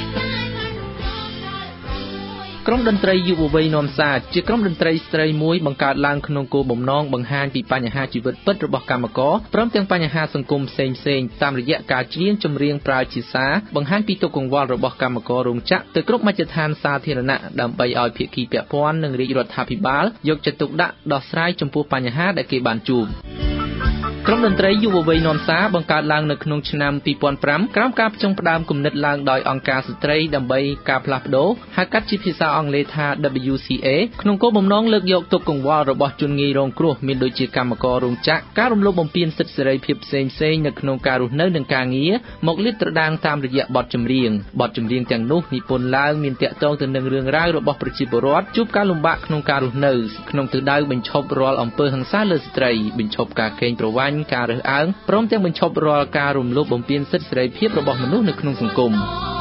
ក្រុមតន្ត្រីយុវវ័យនាំសារជាក្រុមតន្ត្រីស្ត្រីមួយបង្កើតឡើងក្នុងគោលបំណងបង្ហាញពីបញ្ហាជីវិតពិតរបស់កម្មករព្រមទាំងបញ្ហាសង្គមផ្សេងៗតាមរយៈការច្រៀងចម្រៀងប្រើជាសារបង្ហាញពីទុក្ខកង្វល់របស់កម្មកររោងចក្រទៅគ្រប់មជ្ឈដ្ឋានសាធារណៈដើម្បីឲ្យភាគីពាក់ព័ន្ធនិងរាជរដ្ឋាភិបាលយកចិត្តទុកដាក់ដោះស្រាយចំពោះបញ្ហាដែលគេបានជួបក្រុមតន្ត្រីយុវវ័យនាំសារបង្កើតឡើងនៅក្នុងឆ្នាំពីរពាន់ប្រាំក្រោមការផ្ចង់ផ្ដើមគំនិតឡើងដោយអង្គការស្ត្រីដើម្បីការផ្លាស់ប្ដូរហៅកាត់ជាភាសាអង់គ្លេសថា ដប៊្យូ ซี เอ ក្នុងគោលបំណងលើកយកទុក្ខកង្វល់របស់ជនងាយរងគ្រោះមានដូចជាកម្មកររោងចក្រការរំលោភបំពានសិទ្ធិសេរីភាពផ្សេងៗនៅក្នុងការរស់នៅនិងការងារមកលាតត្រដាងតាមរយៈបទចម្រៀងបទចម្រៀងទាំងនោះនិពន្ធឡើងមានតាក់ទងទៅនឹងរឿងរ៉ាវរបស់ប្រជាពលរដ្ឋជួបការលំបាកក្នុងការរស់នៅក្នុងទិសដៅបញ្ឈប់រាល់អំពើហិង្សាលើស្ត្រីបញ្ឈប់ការកេងប្រវ័ញ្ចការរើសអើងព្រមទាំងបញ្ឈប់រាល់ការរំលោភបំពានសិទ្ធិសេរីភាពរបស់មនុស្សនៅក្នុងសង្គម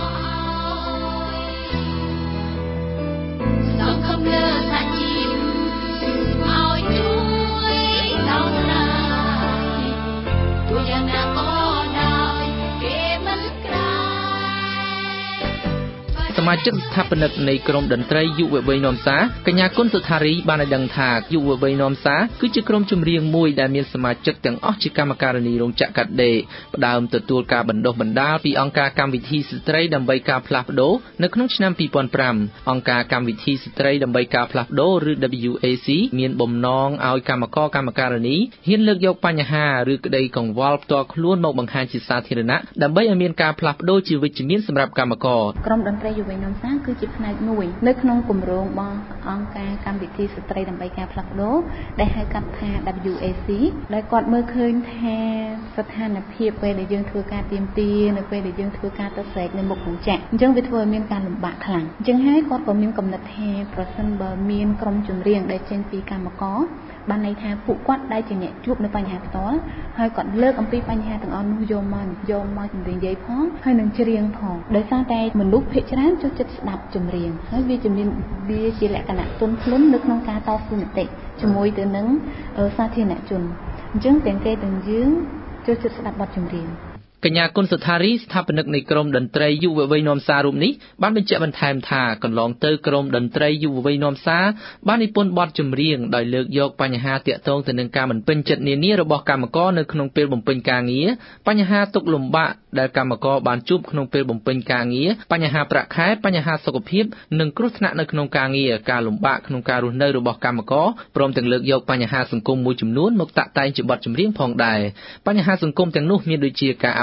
សមាជិកស្ថាបនិកនៃក្រុមតន្ត្រីយុវវ័យនាំសារកញ្ញាគុណសុថារីបានឲ្យដឹងថាយុវវ័យនាំសារគឺជាក្រុមចម្រៀងមួយដែលមានសមាជិកទាំងអស់ជាកម្មការិនីរោងចក្រកាត់ដេរផ្ដើមទទួលការបណ្ដុះបណ្ដាលពីអង្គការកម្មវិធីស្ត្រីដើម្បីការផ្លាស់ប្ដូរនៅក្នុងឆ្នាំពីរពាន់ប្រាំអង្គការកម្មវិធីស្ត្រីដើម្បីការផ្លាស់ប្ដូរឬ ដប៊្យូ เอ ซี មានបំណងឲ្យកម្មករកម្មការិនីហ៊ានលើកយកបញ្ហាឬក្តីកង្វល់ផ្ទាល់ខ្លួនមកបង្ហាញជាសាធារណៈដើម្បីឲ្យមានការផ្លាស់ប្ដូរជាវិជ្ជមានសម្រាប់កម្មករក្រុមតន្ត្រីយុវវ័យនាំសារគឺជាផ្នែកមួយនៅក្នុងគម្រោងរបស់អង្គការកម្មវិធីស្ត្រីដើម្បីការផ្លាស់ប្ដូរដែលហៅកាត់ថា ដប៊្យូ เอ ซี ដែលគាត់មើលឃើញថាស្ថានភាពពេលដែលយើងធ្វើការទៀមទានៅពេលដែលយើងធ្វើការទៅស្រែកនៅមុខរោងចក្រអញ្ចឹងវាធ្វើឲ្យមានការលំបាកខ្លាំងអញ្ចឹងហើយគាត់ក៏មានកំណត់ថាប្រសិនបើមានក្រុមចម្រៀងដែលចេញពីកម្មករបានន័យថាពួកគាត់ដែលជាអ្នកជួបនៅបញ្ហាផ្ទាល់ហើយគាត់លើកអំពីបញ្ហាទាំងអស់នោះយកមកយកមកចម្រៀងនិយាយផងហើយនឹងច្រៀងផងដោយសារតែមនុស្សភាគច្រើនចូលចិត្តស្ដាប់ចម្រៀងហើយវាជាមានវាជាលក្ខណៈទន់ភ្លន់នៅក្នុងការតស៊ូមតិជាមួយទៅនឹងសាធារណជនអញ្ចឹងទាំងគេទាំងយើងចូលចិត្តស្ដាប់បទចម្រៀងកញ្ញាគុណសុថារីស្ថាបនិកនៃក្រុមតន្ត្រីយុវវ័យនាំសាររូបនេះបានបញ្ជាក់បន្ថែមថាកន្លងទៅក្រុមតន្ត្រីយុវវ័យនាំសារបាននិពន្ធបទចម្រៀងដោយលើកយកបញ្ហាទាក់ទងទៅនឹងការមិនពេញចិត្តនានារបស់កម្មករនៅក្នុងពេលបំពេញការងារបញ្ហាទុក្ខលំបាកដែលកម្មករបានជួបក្នុងពេលបំពេញការងារបញ្ហាប្រាក់ខែបញ្ហាសុខភាពនិងគ្រោះថ្នាក់នៅក្នុងការងារការលំបាកក្នុងការរស់នៅរបស់កម្មករព្រមទាំងលើកយកបញ្ហាសង្គមមួយចំនួនមកតាក់តែងជាបទចម្រៀងផងដែរបញ្ហាសង្គមទាំងនោះមានដូចជាការអភិ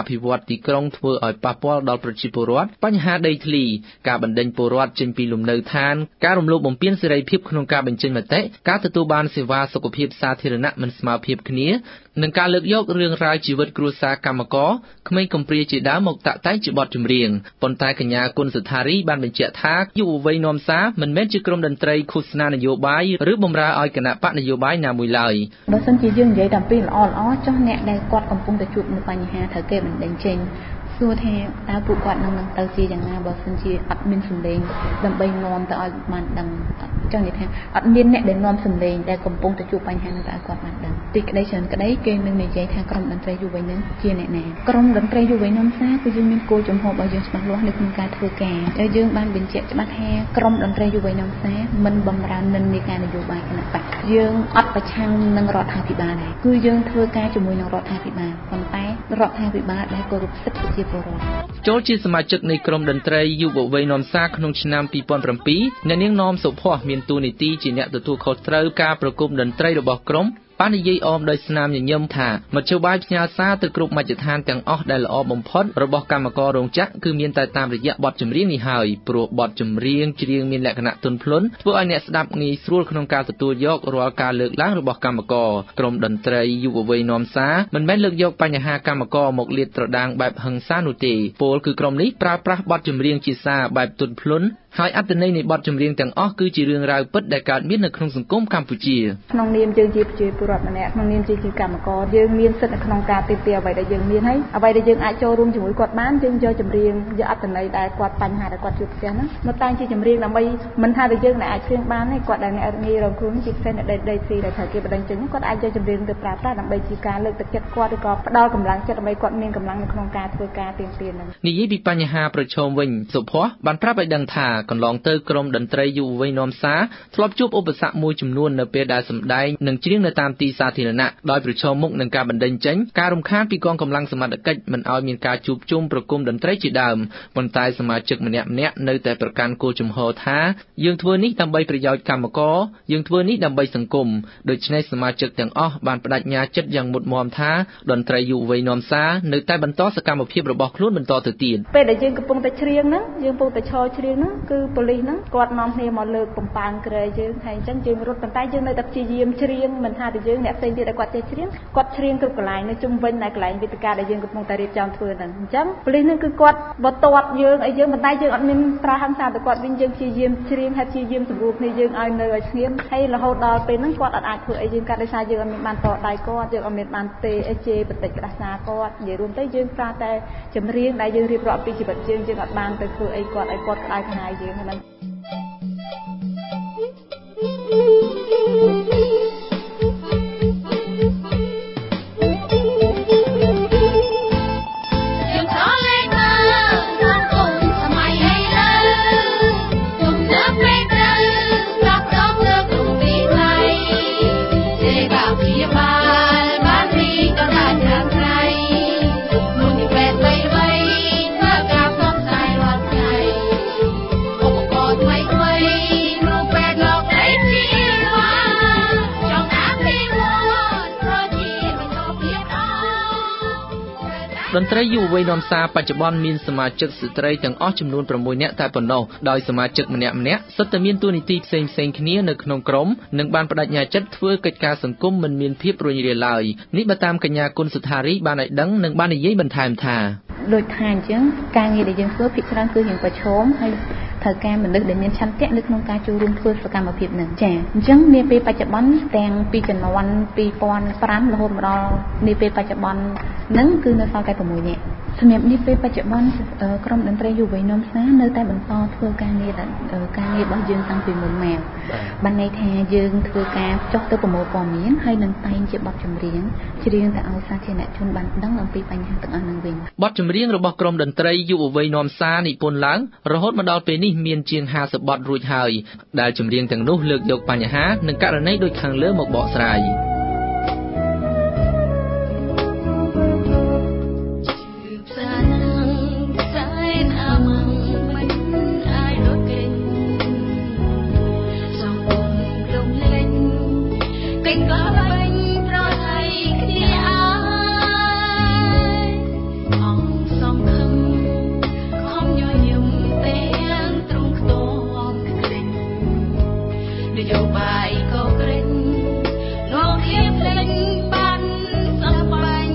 ភិវឌ្ឍទីក្រុងធ្វើឲ្យប៉ះពាល់ដល់ប្រជាពលរដ្ឋបញ្ហាដីធ្លីការបណ្ដេញពលរដ្ឋចេញពីលំនៅឋានការរំលោភបំពានសេរីភាពក្នុងការបញ្ចេញមតិការទទួលបានសេវាសុខភាពសាធារណៈមិនស្មើភាពគ្នានិងការលើកយករឿងរ៉ាវជីវិតគ្រួសារកម្មករក្មេងកំព្រាជាដើមមកតាក់តែងជាបទចម្រៀងប៉ុន្តែកញ្ញាគុណសុថារីបានបញ្ជាក់ថាយុវវ័យនាំសារមិនមែនជាក្រុមតន្ត្រីឃោសនានយោបាយឬបម្រើឲ្យគណៈបកនយោបាយណាមួយឡើយបើសិនជាយើងនិយាយតាមពីល្អល្អចុះអ្នកដែលគាត់កំពុងតែជួបនៅបញ្ហាត្រូវគេបណ្ដេញចេញសួរថាតើពួកគាត់នឹងនឹងទៅជាយ៉ាងណាបើសិនជាអត់មានសម្លេងដើម្បីនាំទៅឲ្យបានដឹងចង់និយាយថាអត់មានអ្នកដែលនាំសម្លេងដែលកំពុងតែជួបបញ្ហានឹងទៅឲ្យគាត់បានដឹងទីក្តីច្រើនក្តីគេនឹងនិយាយថាក្រុមតន្ត្រីយុវវ័យនឹងជាអ្នកណាក្រុមតន្ត្រីយុវវ័យនាំសារគឺយើងមានគោលចំហរបស់យើងច្បាស់លាស់នៅក្នុងការធ្វើការហើយយើងបានបញ្ជាក់ច្បាស់ថាក្រុមតន្ត្រីយុវវ័យនាំសារមិនបំរើនិន្នាការនយោបាយគណៈបកយើងអត់ប្រឆាំងនឹងរដ្ឋាភិបាលដែរគឺយើងធ្វើការជាមួយនឹងរដ្ឋាភិបាលប៉ុន្តែរដ្ឋាភិបាលដែលគោរពសិទ្ធិប្រជាពលរដ្ឋចូលជាសមាជិកនៃក្រុមតន្ត្រីយុវវ័យនាំសារក្នុងឆ្នាំពីរពាន់ប្រាំពីរអ្នកនាងនាំសុភ័ក្រមានតួនាទីជាអ្នកទទួលខុសត្រូវការប្រគំតន្ត្រីរបស់ក្រុមបាននិយាយអមដោយស្នាមញញឹមថាមធ្យោបាយផ្ញើសារទៅគ្រប់មជ្ឈដ្ឋានទាំងអស់ដែលល្អបំផុតរបស់កម្មកររោងចក្រគឺមានតែតាមរយៈបទចម្រៀងនេះហើយព្រោះបទចម្រៀងច្រៀងមានលក្ខណៈទន់ភ្លន់ធ្វើឲ្យអ្នកស្ដាប់ងាយស្រួលក្នុងការទទួលយករាល់ការលើកឡើងរបស់កម្មករក្រុមតន្ត្រីយុវវ័យនាំសារមិនមែនលើកយកបញ្ហាកម្មករមកលាតត្រដាងបែបហិង្សានោះទេពោលគឺក្រុមនេះប្រើប្រាស់បទចម្រៀងជាសារបែបទន់ភ្លន់ហើយអត្ថន័យនៃបទចម្រៀងទាំងអស់គឺជារឿងរ៉ាវពិតដែលកើតមាននៅក្នុងសង្គមកម្ពុជាក្នុងនាមយើងជាប្រជាពលរដ្ឋម្នាក់ក្នុងនាមជាកម្មករយើងមានសិទ្ធិនៅក្នុងការទីទាអ្វីដែលយើងមានហើយអ្វីដែលយើងអាចចូលរួមជាមួយគាត់បានយើងយកចម្រៀងយកអត្ថន័យដែលគាត់បញ្ហាដែលគាត់ជួបផ្ទះហ្នឹងមកតែងជាចម្រៀងដើម្បីមិនថាតែយើងដែលអាចច្រៀងបានទេគាត់ដែលអ្នកងាយរងគ្រោះជាពិសេសអ្នកដែលដីស៊ីដែលត្រូវគេបណ្ដឹងចេញគាត់អាចយកចម្រៀងទៅប្រើប្រាស់ដើម្បីជាការលើកទឹកចិត្តគាត់ឬក៏ផ្ដល់កម្លាំងចិត្តដើម្បីគាត់មានកម្លាំងនៅក្នុងការធ្វើការទៀងទាត់ហ្នឹងនិយាយពីបញ្ហាប្រឈមវិញសុភ័ក្របានប្រាប់ឲ្យដឹងថាកន្លងទៅក្រុមតន្ត្រីយុវវ័យនាំសារធ្លាប់ជួបឧបសគ្គមួយចំនួននៅពេលដែលសម្ដែងនិងច្រៀងនៅតាមទីសាធារណៈដោយប្រឈមមុខនឹងការបណ្ដេញចេញការរំខានពីកងកម្លាំងសមត្ថកិច្ចមិនឲ្យមានការជួបជុំប្រគំតន្ត្រីជាដើមប៉ុន្តែសមាជិកម្នាក់ម្នាក់នៅតែប្រកាន់គោលជំហរថាយើងធ្វើនេះដើម្បីប្រយោជន៍កម្មករយើងធ្វើនេះដើម្បីសង្គមដូច្នេះសមាជិកទាំងអស់បានបដិញ្ញាចិត្តយ៉ាងមុតមាំថាតន្ត្រីយុវវ័យនាំសារនៅតែបន្តសកម្មភាពរបស់ខ្លួនបន្តទៅទៀតពេលដែលយើងកំពុងតែច្រៀងហ្នឹងយើងកំពុងតែឈរច្រៀងហ្នឹងគឺប៉ូលីសហ្នឹងគាត់នាំគ្នាមកលើកបំប៉ាងក្រែយើងហើយអញ្ចឹងយើងរត់ប៉ុន្តែយើងនៅតែព្យាយាមច្រៀងមិនថាតែយើងអ្នកផ្សេងទៀតដែលគាត់ចេះច្រៀងគាត់ច្រៀងគ្រប់កន្លែងនៅជុំវិញនៅកន្លែងវេទិកាដែលយើងកំពុងតែរៀបចំធ្វើហ្នឹងអញ្ចឹងប៉ូលីសហ្នឹងគឺគាត់បទាត់យើងអីយើងប៉ុន្តែយើងអត់មានប្រើហិង្សាទៅគាត់វិញយើងព្យាយាមច្រៀងហើយព្យាយាមសម្រួលគ្នាយើងឲ្យនៅឲ្យស្ងៀមហើយរហូតដល់ពេលហ្នឹងគាត់អត់អាចធ្វើអីយើងកាត់ដោយសារយើងអត់មានបានតដៃគាត់យើងអត់មានបានទេអេជេបតិចក្តាស់សាគាត់និយាយរួមទៅយើងប្រើតែចម្រៀងដែលយើងរៀបរាប់ពីជីវិតយើងយើងអត់បានទៅធ្វើអីគាត់ឲ្យគាត់ក្តៅខ្នាយយើងហ្នឹងតន្ត្រីយុវវ័យនាំសារបច្ចុប្បន្នមានសមាជិកស្ត្រីទាំងអស់ចំនួនប្រាំមួយនាក់តែប៉ុណ្ណោះដោយសមាជិកម្នាក់ៗសុទ្ធតែមានតួនាទីផ្សេងៗគ្នានៅក្នុងក្រុមនិងបានបដិញ្ញាចិត្តធ្វើកិច្ចការសង្គមមិនមានភាពរុញរាឡើយនេះបើតាមកញ្ញាគុណសុថារីបានឲ្យដឹងនិងបាននិយាយបន្ថែមថាដូចថាអញ្ចឹងការងារដែលយើងធ្វើភាគច្រើនគឺរៀងប្រឈមហើយត្រូវការមនុស្សដែលមានឆន្ទៈនៅក្នុងការចូលរួមធ្វើសកម្មភាពហ្នឹងចាអញ្ចឹងនាពេលបច្ចុប្បន្នទាំងពីជំនាន់ពីរពាន់ប្រាំរហូតមកដល់នាពេលបច្ចុប្បន្នហ្នឹងគឺនៅសល់តែប្រាំមួយនាក់សម្រាប់នេះពេលបច្ចុប្បន្នក្រុមតន្ត្រីយុវវ័យនាំសារនៅតែបន្តធ្វើការងារការងាររបស់យើងតាំងពីមុនមកបានន័យថាយើងធ្វើការចុះទៅប្រមូលព័ត៌មានហើយនឹងតែងជាបទចម្រៀងច្រៀងទៅឲ្យសាធារណជនបានដឹងអំពីបញ្ហាទាំងអស់ហ្នឹងវិញបទចម្រៀងរបស់ក្រុមតន្ត្រីយុវវ័យនាំសារនិពន្ធឡើងរហូតមកដល់ពេលនេះមានជាងห้าสิบบទរួចហើយដែលចម្រៀងទាំងនោះលើកយកបញ្ហានិងករណីដូចខាងលើមកបកស្រាយអយោបាយក៏ក្រិចលោកគ្នាភ្លេចបានសំបាញ់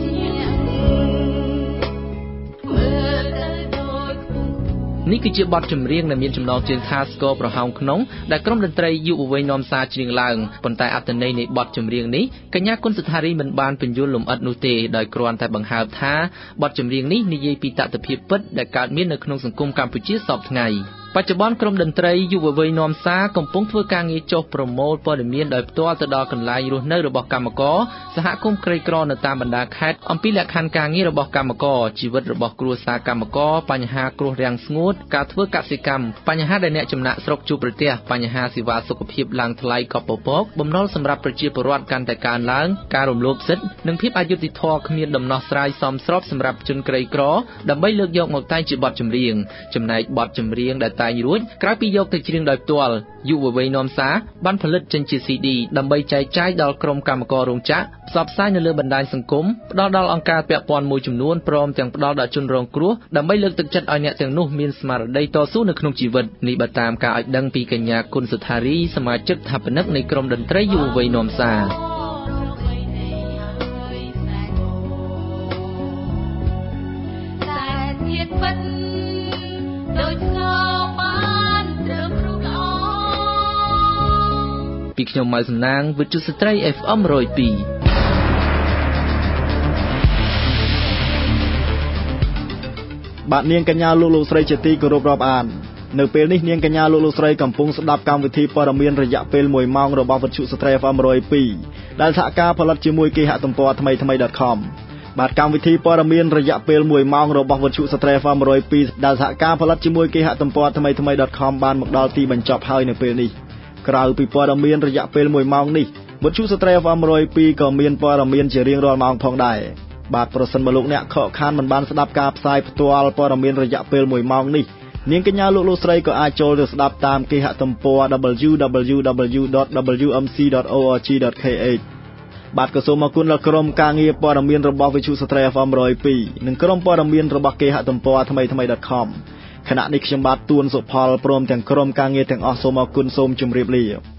មើលទៅដូចនេះគឺជាបទចម្រៀងដែលមានចំណងជើងថាស្គរប្រហោងក្នុងដែលក្រុមតន្ត្រីយុវវ័យនាំសារច្រៀងឡើងប៉ុន្តែអត្ថន័យនៃបទចម្រៀងនេះកញ្ញាគុណសុថារីមិនបានបញ្យល់លម្អិតនោះទេដោយគ្រាន់តែបង្ហើបថាបទចម្រៀងនេះនិយាយពីតថភាពពិតដែលកើតមាននៅក្នុងសង្គមកម្ពុជាសពថ្ងៃបច្ចុប្បន្នក្រុមតន្ត្រីយុវវ័យនាំសារកំពុងធ្វើការងារចុះប្រមូលព័ត៌មានដោយផ្ទាល់ទៅដល់កន្លែងរស់នៅរបស់កម្មករសហគមន៍ក្រីក្រនៅតាមបណ្ដាខេត្តអំពីលក្ខខណ្ឌការងាររបស់កម្មករជីវិតរបស់គ្រួសារកម្មករបញ្ហាគ្រោះរាំងស្ងួតការធ្វើកសិកម្មបញ្ហាដែលអ្នកចំណាក់ស្រុកជួបប្រទះបញ្ហាសេវាសុខភាពឡើងថ្លៃកប់ពពកបំណុលសម្រាប់ប្រជាពលរដ្ឋកាន់តែកើនឡើងការរំលោភសិទ្ធិនិងភាពអយុត្តិធម៌គ្មានដំណោះស្រាយសមស្របសម្រាប់ជនក្រីក្រដើម្បីលើកយកមកតែងជាបទចម្រៀងចំណែកបទចម្រៀងដែលតែងរួចក្រៅពីយកទៅច្រៀងដោយផ្ទាល់យុវវ័យនាំសារបានផលិតចេញជា ស៊ី ឌី ដើម្បីចែកចាយដល់ក្រុមកម្មកររោងចក្រផ្សព្វផ្សាយនៅលើបណ្ដាញសង្គមផ្ដល់ដល់អង្គការពាក់ព័ន្ធមួយចំនួនព្រមទាំងផ្ដល់ដល់ជនរងគ្រោះដើម្បីលើកទឹកចិត្តឲ្យអ្នកទាំងនោះមានស្មារតីតស៊ូនៅក្នុងជីវិតនេះបើតាមការឲ្យដឹងពីកញ្ញាគុណសុថារីសមាជិកស្ថាបនិកនៃក្រុមតន្ត្រីយុវវ័យនាំសារពីខ្ញុំម៉ៅសំណាងវិទ្យុស្ត្រី เอฟ เอ็ม หนึ่งศูนย์สองបាទនាងកញ្ញាលោកលោកស្រីជាទីគោរពរាប់អាននៅពេលនេះនាងកញ្ញាលោកលោកស្រីកំពុងស្ដាប់កម្មវិធីព័ត៌មានរយៈពេលមួយម៉ោងរបស់វិទ្យុស្ត្រី เอฟ เอ็ม หนึ่งศูนย์สองដែលសហការផលិតជាមួយគេហទំព័រថ្មីថ្មី .com បាទកម្មវិធីព័ត៌មានរយៈពេលមួយម៉ោងរបស់វិទ្យុស្ត្រី เอฟ เอ็ม หนึ่งศูนย์สองដែលសហការផលិតជាមួយគេហទំព័រថ្មីថ្មី .com បានមកដល់ទីបញ្ចប់ហើយនៅពេលនេះក្រៅពីព័ត៌មានរយៈពេលមួយម៉ោងនេះវិទ្យុស្ត្រី เอฟ เอ็ม หนึ่งศูนย์สองក៏មានព័ត៌មានជារៀងរាល់ម៉ោងផងដែរបាទប្រសិនបើលោកអ្នកខកខានមិនបានស្ដាប់ការផ្សាយផ្ទាល់ព័ត៌មានរយៈពេលមួយម៉ោងនេះនាងកញ្ញាលោកលោកស្រីក៏អាចចូលទៅស្ដាប់តាមគេហទំព័រ ดับเบิลยู ดับเบิลยู ดับเบิลยู ดอท ดับเบิลยู เอ็ม ซี ดอท โอ อาร์ จี ดอท เค เอช បាទក៏សូមអរគុណដល់ក្រុមការងារព័ត៌មានរបស់វិទ្យុស្ត្រី เอฟ เอ็ม หนึ่งศูนย์สองនិងក្រុមព័ត៌មានរបស់គេហទំព័រថ្មីថ្មី .com ខណៈនេះខ្ញុំបាទទួនសុផលព្រមទាំងក្រុមការងារទាំងអស់សូមអរគុណសូមជម្រាបលា